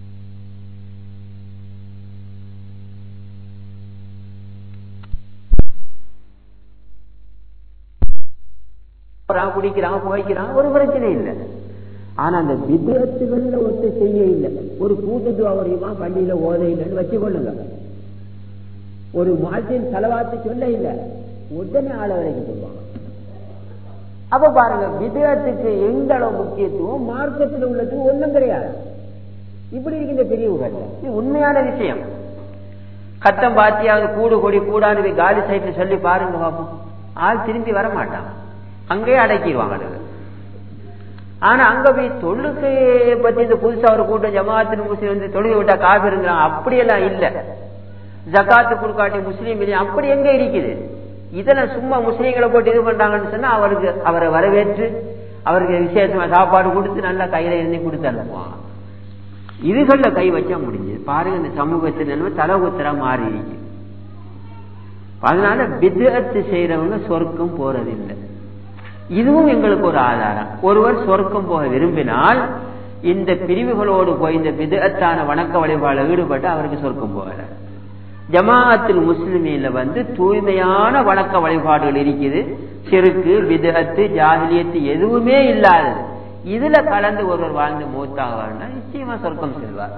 குடிக்கிறாங்க, புகைக்கிறாங்க, ஒரு பிரச்சனை இல்லை. ஆனா அந்த விதத்துகள்ல ஒத்து செய்ய இல்லை. ஒரு கூட்டத்து அவரையுமா பள்ளியில ஓத இல்லைன்னு வச்சு கொள்ளுங்க. ஒரு மாற்றின் செலவாத்து சொல்ல இல்லை, உடனே ஆள வரைக்கும் சொல்லுவாங்க. அப்ப பாருங்க, விதத்துக்கு எந்த அளவு முக்கியத்துவம் மார்க்கத்தில் உள்ளது ஒண்ணும் கிடையாது. இப்படி இருக்கின்ற பிரிவுகள் இது உண்மையான விஷயம். கட்டம் பாத்தியாவது கூடு கொடி கூடாது காலி சைட்ல சொல்லி பாருங்க பாப்போம், ஆள் திரும்பி வர மாட்டான், அங்கேயே அடக்கிடுவாங்க. ஆனா அங்க போய் தொழுகையை பத்தி இந்த புதுசா ஒரு கூட்டம் ஜமாஅத்து முஸ்லிம் வந்து தொழுகை விட்டா காபிருங்கிறான், அப்படியெல்லாம் இல்ல. ஜகாத்து கொடுக்காட்டி முஸ்லீம் இல்லையா, அப்படி எங்க இருக்குது? இதெல்லாம் சும்மா முஸ்லீம்களை போட்டு இது பண்றாங்கன்னு சொன்னா அவருக்கு அவரை வரவேற்று அவருக்கு விசேஷமா சாப்பாடு கொடுத்து நல்லா கையில இருந்து கொடுத்து அனுப்புவாங்க. இதுகள்ல கை வச்சா முடிஞ்சது. பாருங்க, இந்த சமூகத்தில் தலகுத்தரா மாறி இருக்கு. அதனால பித்அத் செய்யறவங்க சொர்க்கம் போறதில்லை. இதுவும் எங்களுக்கு ஒரு ஆதாரம். ஒருவர் சொர்க்கம் போக விரும்பினால் இந்த பிரிவுகளோடு போய் இந்த பித்அத்தான வணக்க வழிபாடுல ஈடுபட்டு அவருக்கு சொர்க்கம் போகல. ஜமாஅத்துல் முஸ்லிமீன்ல வந்து தூய்மையான வணக்க வழிபாடுகள் இருக்குது. ஷிர்கு, பித்அத், ஜாஹிலியத் எதுவுமே இல்லாதது. இதுல கலந்து ஒருவர் வாழ்ந்து மூத்தாவார்னா நிச்சயமா சொர்க்கம் செல்வார்.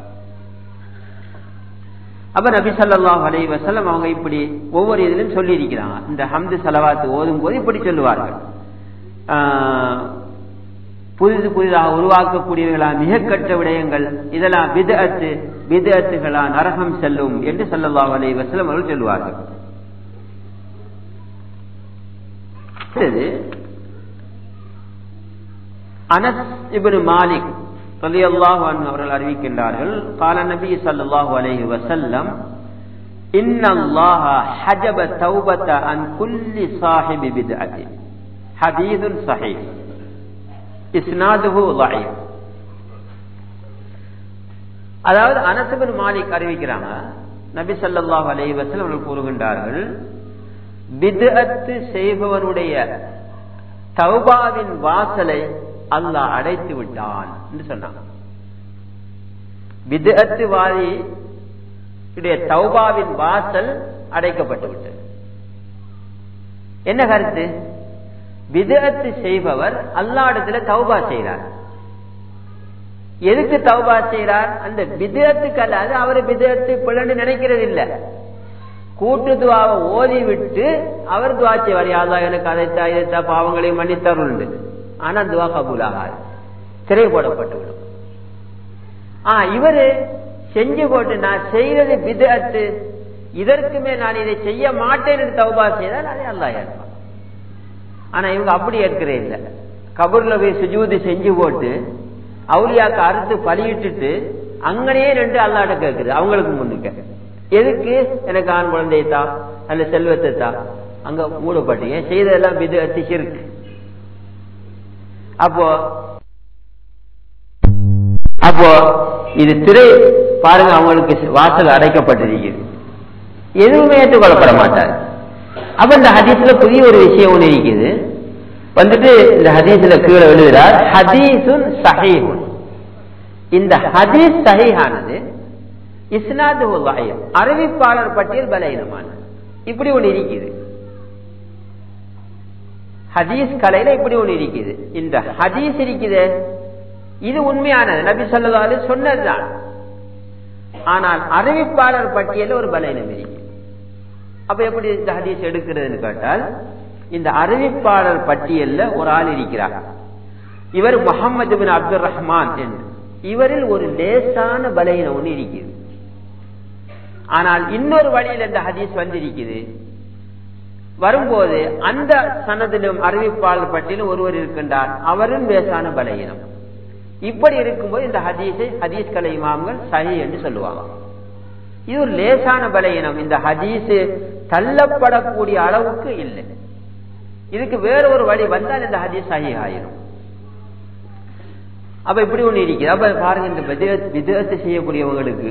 அப்ப நபி ஸல்லல்லாஹு அலைஹி வஸல்லம் அவங்க இப்படி ஒவ்வொரு இதிலும் சொல்லி இருக்கிறாங்க. இந்த ஹம்து ஸலவாத் ஓதும் போது இப்படி சொல்லுவார்கள், புதிது புதிதாக உருவாக்கக்கூடியவர்களா மிக கற்ற விடயங்கள் இதெல்லாம் பித்அத்து, பித்அத்துகளா நரகம் செல்லும் என்று ஸல்லல்லாஹு அலைஹி வஸல்லம் அவர்கள் சொல்வார்கள். அனஸ் இப்னு மாலிக் ரலியல்லாஹு அன்ஹு அவர்கள் அறிவிக்கின்றார்கள், قال النبي صلى الله عليه وسلم ان الله حجب توبة عن كل صاحب بدعة. حديث صحيح اسناده ضعيف. அதாவது அனஸ் இப்னு மாலிக் அறிவிக்கிறாங்க, நபி ஸல்லல்லாஹு அலைஹி வஸல்லம் அவர்கள் கூறுகின்றார்கள், பித்அத் செய்பவனுடைய தௌபாவின் வாசலை அல்லாஹ் அடைத்து விட்டான் என்று சொன்னாங்க. பித்அத் வாதி தௌபாவின் வாசல் அடைக்கப்பட்டு விட்டது. என்ன கருத்து? பித்அத் செய்பவர் அல்லாஹ்விடத்துல தௌபா செய்கிறார். எதுக்கு தௌபா செய்கிறார்? அந்த பித்அத்துக்கு அல்லாது அவர் பித்அத் பிள்ளைன்னு நினைக்கிறது இல்ல. கூட்டு துவாவை ஓதி விட்டு அவர் துவா செய்வார், யா அல்லாஹ் எனக்கு அதைத்தா இதைத்தா பாவங்களை மன்னித்தருள். ஆனா துவா கபூல் ஆகாது, திரை போடப்பட்டு விடும். ஆஹ் இவரு செஞ்சு போட்டு நான் செய்யறது பித்அத், இதற்குமே நான் இதை செய்ய மாட்டேன் என்று தௌபா செய்தால் அதை அல்லாஹ் ஏற்பான். ஆனா இவங்க அப்படி ஏற்கிறே இல்லை. கபூர்ல போய் சுஜூது செஞ்சு போட்டு அவுலியாக்கு அறுத்து பலியிட்டு அங்கனையே ரெண்டு அல்லாஹ்ட்ட கேட்குது அவங்களுக்கு முன்னுக்க. எதுக்கு? எனக்கு ஆண் குழந்தைத்தா அல்ல செல்வத்தை தா. அங்க மூடப்பட்டீங்க, செய்ததெல்லாம் பித்அத் ஷிர்க். அப்போ அப்போ இது திரை பாருங்க, அவங்களுக்கு வாசல் அடைக்கப்பட்டிருக்கிறது, எதுவுமே ஏற்றுக்கொள்ளப்பட மாட்டார். அப்ப இந்த ஹதீஸ்ல புதிய ஒரு விஷயம் ஒன்று இருக்குது. வந்துட்டு இந்த ஹதீஸ்ல கீழே எழுதுறார், ஹதீஸுன் ஸஹீஹுன். இந்த ஹதீஸ் சஹீஹானது இஸ்னாதுஹு ضعيف, அறிவிப்பாளர் பட்டியல் பலவீனமான. இப்படி ஒன்று இருக்குது ஹதீஸ் கலையில, இப்படி ஒன்று இருக்குது. இந்த ஹதீஸ் இருக்குது, இது உண்மையானது, நபி ஸல்லல்லாஹு அலைஹி வஸல்லம் சொன்னதுதான். ஆனால் அறிவிப்பாளர் பட்டியலில் ஒரு பலவீனம் இருக்கு. அப்ப எப்படி இந்த ஹதீஸ் எடுக்கிறதுன்னு கேட்டால், இந்த அறிவிப்பாளர் பட்டியல்ல ஒரு ஆள் இருக்கிறார், இவர் முஹம்மது பின் அப்துல் ரஹ்மான் என்று. இவரில் ஒரு லேசான பலவீனம் ஒன்று இருக்குது. ஆனால் இன்னொரு வழியில் இந்த ஹதீஸ் வந்திருக்குது. வரும்போது அந்த சனதிலும் அறிவிப்பாளர் பட்டியலும் ஒருவர் இருக்கின்றார், அவரும் லேசான பலவீனம். இப்படி இருக்கும்போது இந்த ஹதீஸை ஹதீஸ் கலை இமாம்கள் சஹீஹ் என்று சொல்லுவாங்க. இது ஒரு லேசான பலவீனம், இந்த ஹதீஸ் தள்ளப்படக்கூடிய அளவுக்கு இல்லை. இதுக்கு வேற ஒரு வழி வந்தால் இந்த ஹதீஸ் சஹீஹ் ஆயிரும். அப்ப இப்படி ஒண்ணு இருக்குது. அப்ப பாருங்க, இந்த விதத்தை செய்யக்கூடியவங்களுக்கு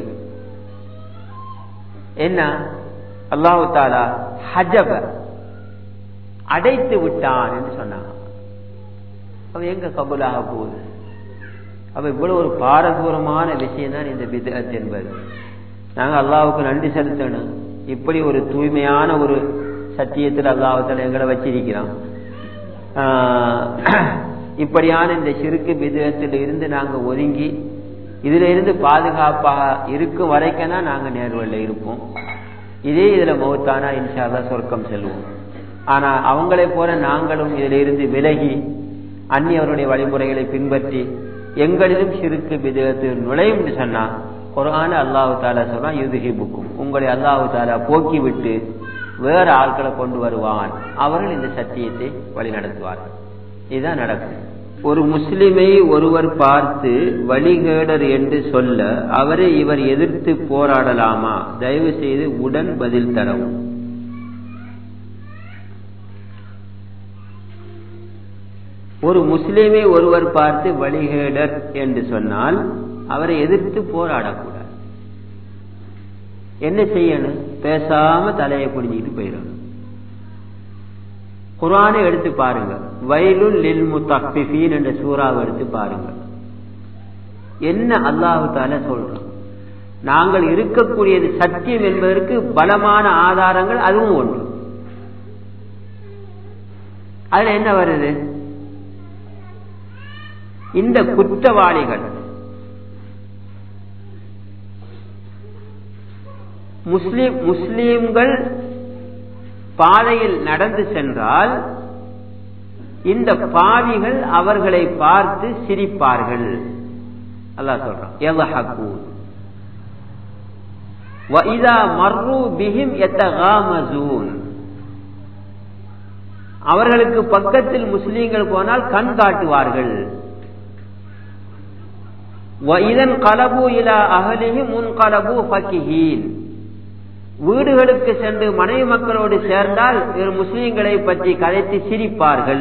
என்ன, அல்லாஹ் தஆலா ஹஜப அடைத்து விட்டான் என்று சொன்னாங்க. அவ எங்க கபூலாக போகுது? அப்ப இவ்வளவு ஒரு பாரதூரமான விஷயம் தான் இந்த பித்அத் என்பது. நாங்க அல்லாஹ்வுக்கு நன்றி செலுத்தணும். இப்படி ஒரு தூய்மையான ஒரு சத்தியத்தில் அல்லாஹ் தஆலா எங்களை வச்சிருக்கிறான். இப்படியான இந்த ஷிர்க் பித்அத்தில் இருந்து நாங்க ஒதுங்கி இதுல இருந்து பாதுகாப்பாக இருக்கும் வரைக்கும் தான் நாங்க நேர்வழியில் இருப்போம். இதே இதுல மௌத்தானா இன்ஷா அல்லாஹ் சொர்க்கம் செல்வோம். ஆனா அவங்களை போல நாங்களும் இதுல இருந்து விலகி அந்நியவருடைய வழிமுறைகளை பின்பற்றி எங்களிலும் ஷிர்க் பித்அத் நுழையும் என்று சொன்னா, குர்ஆன் அல்லாஹ் தஆலா சொல்றான், யுத்ஹிபுக்கும், உங்களை அல்லாஹ் தஆலா போக்கி விட்டு வேற ஆட்களை கொண்டு வருவான், அவர்கள் இந்த சத்தியத்தை வழி நடத்துவார்கள். இதுதான் நடக்கும். ஒரு முஸ்லிமை ஒருவர் பார்த்து வழிகேடர் என்று சொல்ல அவரை இவர் எதிர்த்து போராடலாமா? தயவு செய்து உடன் பதில் தரவும். ஒரு முஸ்லிமை ஒருவர் பார்த்து வழிகேடர் என்று சொன்னால் அவரை எதிர்த்து போராடக்கூடாது. என்ன செய்யணும்? பேசாம தலையை குடிஞ்சிட்டு போயிடணும். குர்ஆனை எடுத்து பாருங்க, வைலுல் லில் முத்தஃபிஃபீன் என்ற சூறாவை எடுத்து பாருங்க. என்ன அல்லாஹ் தஆலா சொல்றான்? நாங்கள் இருக்கக்கூடியது சத்தியம் என்பதற்கு பலமான ஆதாரங்கள் அதுவும் ஒன்று. அதுல என்ன வருது? இந்த குற்றவாளிகள் முஸ்லிம் முஸ்லிம்கள் பாதையில் நடந்து சென்றால் இந்த பாவிகள் அவர்களை பார்த்து சிரிப்பார்கள். அல்லாஹ் சொல்றான், யல்ஹகூன் வ இதா மர்ரு பிஹிம் யதகாமஸூன். அவர்களுக்கு பக்கத்தில் முஸ்லிம்கள் போனால் கண் காட்டுவார்கள். வ இதன் கலபு இலா அஹ்லிஹிம் முன்கலபு ஃபகிஹீன். வீடுகளுக்கு சென்று மனைவி மக்களோடு சேர்ந்தால் வேறு முஸ்லிம்களை பற்றி கதைத்து சிரிப்பார்கள்.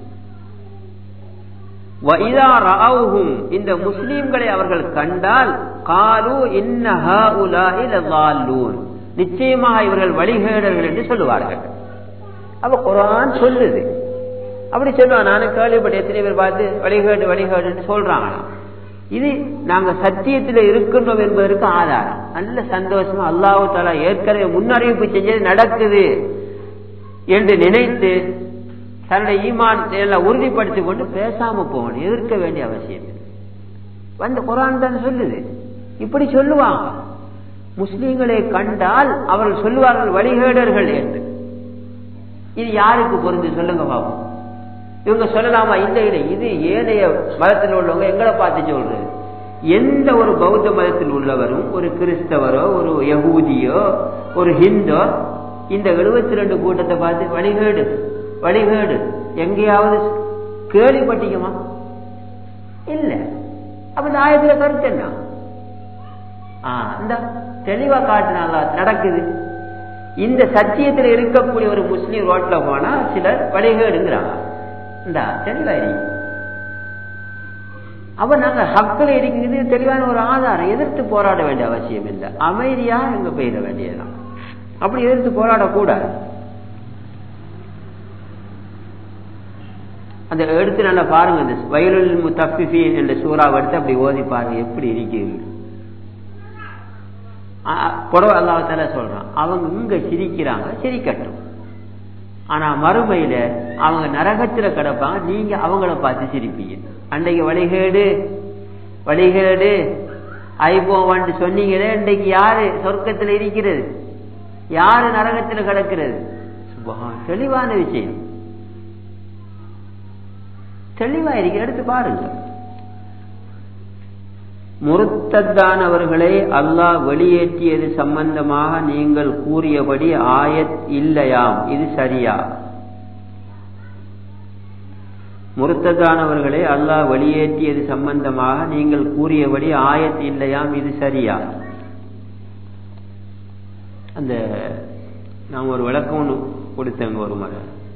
இந்த முஸ்லிம்களை அவர்கள் கண்டால் காலு இன்ன ஹாஉலாஇ லதால்லூன், நிச்சயமாக இவர்கள் வழிகேடர்கள் என்று சொல்லுவார்கள். அப்ப குர்ஆன் சொல்லுது, அப்படி சொல்லுவான். நானும் கேள்விப்பட்ட எத்தனை பேர் பார்த்து வழிகேடு வழிகேடு சொல்றாங்க. இது நாங்க சத்தியத்தில் இருக்கின்றோம் என்பதற்கு ஆதாரம். நல்ல சந்தோஷமா அல்லாஹ் தஆலா ஏற்கனவே முன்னறிவிப்பு செஞ்சது நடக்குது என்று நினைத்து தன்னுடைய ஈமான் எல்லாம் உறுதிப்படுத்திக் கொண்டு பேசாம போகணும். எதிர்க்க வேண்டிய அவசியம் வந்து குர்ஆன் தான் சொல்லுது. இப்படி சொல்லுவாங்க. முஸ்லிம்களை கண்டால் அவர்கள் சொல்லுவார்கள் வழிகேடர்கள் என்று. இது யாருக்கு பொருந்து சொல்லுங்க பாப்போம். இவங்க சொல்லலாமா? இல்ல இல்லை, இது ஏனைய மதத்தில் உள்ளவங்க எங்களை பார்த்து சொல்றது. எந்த ஒரு பௌத்த மதத்தில் உள்ளவரும் ஒரு கிறிஸ்தவரோ ஒரு யகூதியோ ஒரு ஹிந்தோ இந்த எழுபத்தி ரெண்டு கூட்டத்தை பார்த்து வழிகேடு வழிகேடு எங்கேயாவது கேள்விப்பட்டீங்கமா? இல்ல. அப்ப இந்த ஆயத்துல கருத்து என்ன? இந்த தெளிவா காட்டினால நடக்குது. இந்த சத்தியத்தில் இருக்கக்கூடிய ஒரு முஸ்லீம் ரோட்ல போனா சிலர் வழிகேடுங்கிறாங்க. இந்த தெளிவாரி அப்ப நாங்க ஹக்கில் இருக்கிறது தெளிவான ஒரு ஆதாரம். எதிர்த்து போராட வேண்டிய அவசியம் இல்லை. அமைதியா எங்க போயிட வேண்டியதுதான். அப்படி எதிர்த்து போராடக்கூடாது. அந்த எடுத்து நல்லா பாருங்க, இந்த வயலுல் முத்தஃபிஃபீன் என்ற சூறாவை எடுத்து அப்படி ஓதி பாருங்க எப்படி இருக்கிறது. புறவை அல்லாஹ் தஆலா சொல்றான், அவங்க இங்க சிரிக்கிறாங்க, சிரிக்கட்டும். ஆனா மறுமையில அவங்க நரகத்துல கிடப்பாங்க, நீங்க அவங்கள பார்த்து சிரிப்பீங்க. அன்றைக்கு வழிகேடு வழிகேடு ஐபோவான்னு சொன்னீங்களே, இன்றைக்கு யாரு சொர்க்கத்துல இருக்கிறது, யாரு நரகத்துல கிடக்கிறது? தெளிவான விஷயம், தெளிவா இருக்க, எடுத்து பாருங்க. முர்த்தத்தானவர்களை அல்லாஹ் வெளியேற்றியது சம்பந்தமாக நீங்கள் கூறியபடி ஆயத் இல்லையாம், இது சரியா? முர்த்தத்தானவர்களை அல்லாஹ் வெளியேற்றியது சம்பந்தமாக நீங்கள் கூறியபடி ஆயத் இல்லையாம், இது சரியா? அந்த நான் ஒரு விளக்கம் ஒன்று கொடுத்தேங்க ஒரு முறை.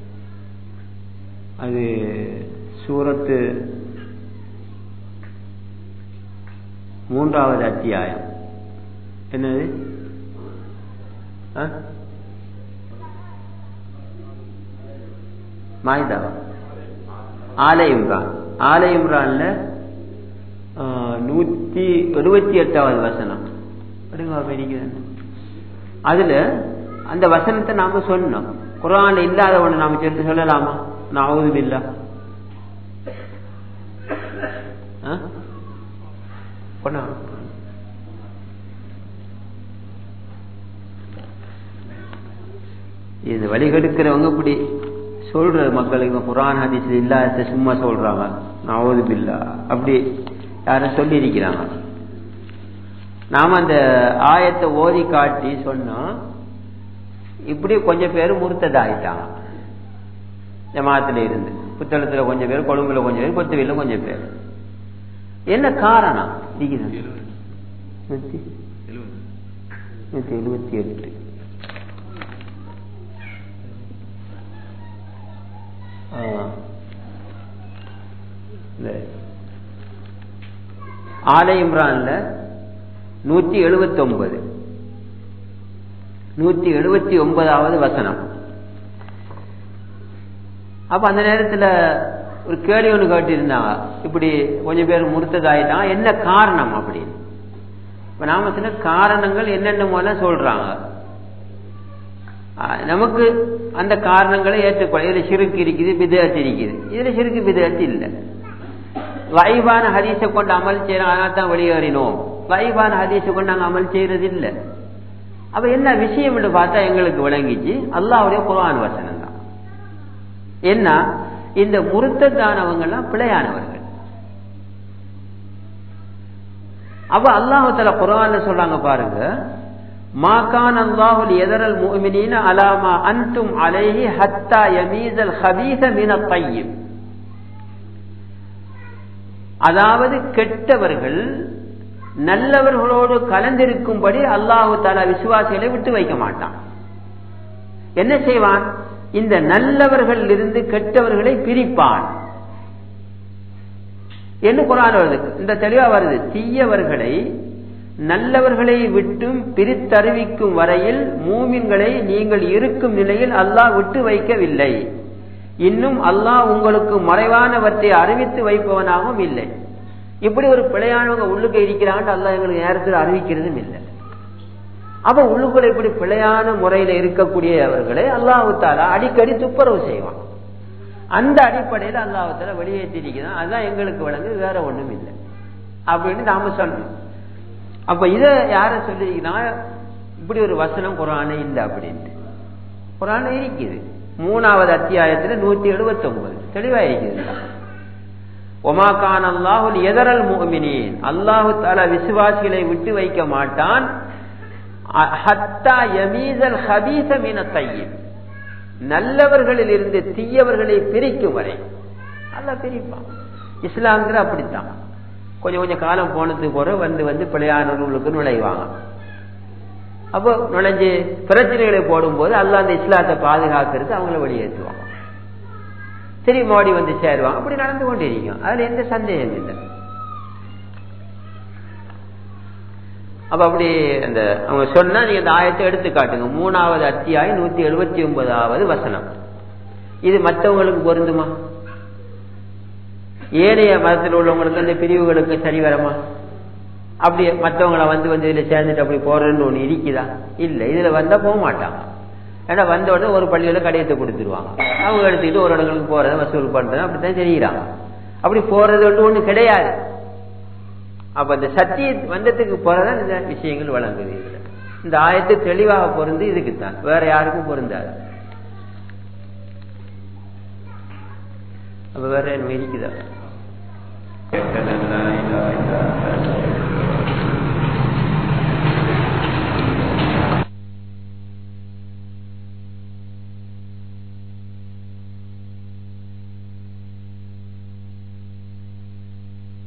அது சூரத்து மூன்றாவது அத்தியாயம். என்னது? மாய்தாவா? ஆல இம்ரான். ஆல இம்ரான்ல நூத்தி எழுபத்தி எட்டாவது வசனம். அதுல அந்த வசனத்தை நாம சொன்னோம். குர்ஆன்ல இல்லாத ஒண்ணு நாம சேர்த்து சொல்லலாமா? நஅஊது பில்லாஹ். இது வழிகெடுக்கிறவங்க இப்படி சொல்ற மக்களுக்கு குர்ஆன் ஹதீஸ் இல்லாத சும்மா சொல்றாங்க. நஅஊது பில்லாஹ் அப்படி யாரும் சொல்லி இருக்கிறாங்க. நாம அந்த ஆயத்தை ஓதி காட்டி சொன்னோம். இப்படி கொஞ்சம் பேர் முர்த்தத் ஆயிட்டாங்க ஜமாத்துல இருந்து. புத்தளத்துல கொஞ்சம் பேர், கொழும்புல கொஞ்சம் பேர், கொத்துவில கொஞ்சம் பேர். என்ன காரணம்? நூத்தி எழுபத்தி எட்டு ஆல இம்ரான்ல நூத்தி எழுபத்தி ஒன்பது நூத்தி எழுபத்தி ஒன்பதாவது வசனம். அப்ப அந்த நேரத்துல ஒரு கேள்வி ஒண்ணு கேட்டிருந்தாங்க, இப்படி கொஞ்சம் பேர் முர்த்ததாயிட்டாங்க, என்ன காரணம் அப்படின்னு. இப்ப நாம சில காரணங்கள் என்னென்ன போல சொல்றாங்க. நமக்கு அந்த காரணங்களை ஏற்றுக்கொள்ள. இதுல ஷிர்க் இருக்குது, பித்அத் இருக்குது. இதுல ஷிர்க் பித்அத் இல்லை. வைபான ஹதீஸை கொண்டு அமல் செய்யறோம், அதனால தான் வெளியேறினோம். வைபான ஹதீஸை கொண்டு நாங்க அமல் செய்யறது இல்லை. அப்ப என்ன விஷயம் என்று பார்த்தா எங்களுக்கு விளங்கிச்சு, அல்லாஹ்வுடைய குர்ஆன் வசனம் தான். என்ன, இந்த முர்த்தத்தானவங்க எல்லாம் பிழையானவர்கள். அப்ப அல்லாஹ் தஆலா குர்ஆன்ல சொல்றாங்க பாருங்க, மா கான அல்லாஹு லியதரல் முஃமினீன அலா மா அன்தும் அலைஹி ஹத்தா யமீஸல் ஹபீஸ மினத் தய்யிப். அதாவது கெட்டவர்கள் நல்லவர்களோடு கலந்திருக்கும்படி அல்லாஹு தஆலா விசுவாசிகளை விட்டு வைக்க மாட்டான். என்ன செய்வான்? இந்த நல்லவர்கள் இருந்து கெட்டவர்களை பிரிப்பான் என்று குர்ஆன் வருது. இந்த தெளிவா வருது. தீயவர்களை நல்லவர்களை விட்டும் பிரித்தறிவிக்கும் வரையில் மூமின்களை நீங்கள் இருக்கும் நிலையில் அல்லாஹ் விட்டு வைக்கவில்லை. இன்னும் அல்லாஹ் உங்களுக்கு மறைவானவற்றை அறிவித்து வைப்பவனாகவும் இல்லை. இப்படி ஒரு பிழையானவங்க உள்ளுக்கு இருக்கிறாங்க, அல்லாஹ் எங்களுக்கு நேரத்தில் அறிவிக்கிறதும் இல்லை. அப்ப உள்ளுக்குள்ள இப்படி பிழையான முறையில இருக்கக்கூடியவர்களை அல்லாஹ் தஆலா அடிக்கடி துப்புரவு செய்வான். அந்த அடிப்படையில் அல்லாஹ் தஆலா வெளியேற்றிருக்கிறான். அதுதான் எங்களுக்கு வழங்கு, வேற ஒண்ணும் இல்லை அப்படின்னு நாம சொன்னோம். அப்ப இத யார சொல்லிருக்கா, இப்படி ஒரு வசனம் குர்ஆனே இல்லை அப்படின்ட்டு. குர்ஆன் இருக்குது, மூணாவது அத்தியாயத்துல நூத்தி எழுபத்தி ஒன்பது தெளிவா இருக்குது. ஒமா கான அல்லாஹு லியதரல் முஃமினீன், அல்லாஹ் தஆலா விசுவாசிகளை விட்டு வைக்க மாட்டான். ஹத்தா யமீஸல் ஹபீஸ மினத் தய்யிப், நல்லவர்களில் இருந்து தீயவர்களை பிரிக்கும் வரை அல்லாஹ் பிரிப்பான். இஸ்லாம்ங்கிற அப்படித்தான். கொஞ்சம் கொஞ்சம் காலம் போனதுக்கு போற வந்து வந்து பிழையானவர்களுக்கு நுழைவாங்க. அப்போ நுழைஞ்சு பிரச்சனைகளை போடும் போது அல்லாஹ் அந்த இஸ்லாத்தை பாதுகாக்கிறது அவங்கள வெளியேற்றுவாங்க. சரி மோடி வந்து சேருவாங்க. அப்படி நடந்து கொண்டு இருக்கும், அதுல எந்த சந்தேகம் இல்லை. அப்ப அப்படி அந்த அவங்க சொன்னா நீங்க அந்த ஆயத்தை எடுத்து காட்டுங்க. மூணாவது அத்தியாயம் நூத்தி எழுபத்தி ஒன்பதாவது வசனம். இது மற்றவங்களுக்கு பொருந்துமா? ஏனைய மதத்தில் உள்ளவங்களுக்கு அந்த பிரிவுகளுக்கு சரி வரமா? அப்படி மற்றவங்களை வந்து வந்து இதுல சேர்ந்துட்டு அப்படி போறதுன்னு ஒண்ணு இருக்குதா? இல்ல. இதுல வந்தா போக மாட்டாங்க. ஏன்னா வந்த உடனே ஒரு பள்ளியில கடையத்தை கொடுத்துருவாங்க. அவங்க எடுத்துக்கிட்டு ஒரு இடங்களுக்கு போறதை வசூல் பண்றது அப்படித்தான் செய்யறாங்க. அப்படி போறது ஒண்ணு கிடையாது. அப்ப இந்த சத்திய வந்தத்துக்கு போறதான் இந்த விஷயங்கள் வழங்குது. இதுல இந்த ஆயத்தை தெளிவாக பொருந்து இதுக்குத்தான், வேற யாருக்கும் பொருந்தாது. அப்ப வேற என்ன இருக்குதா?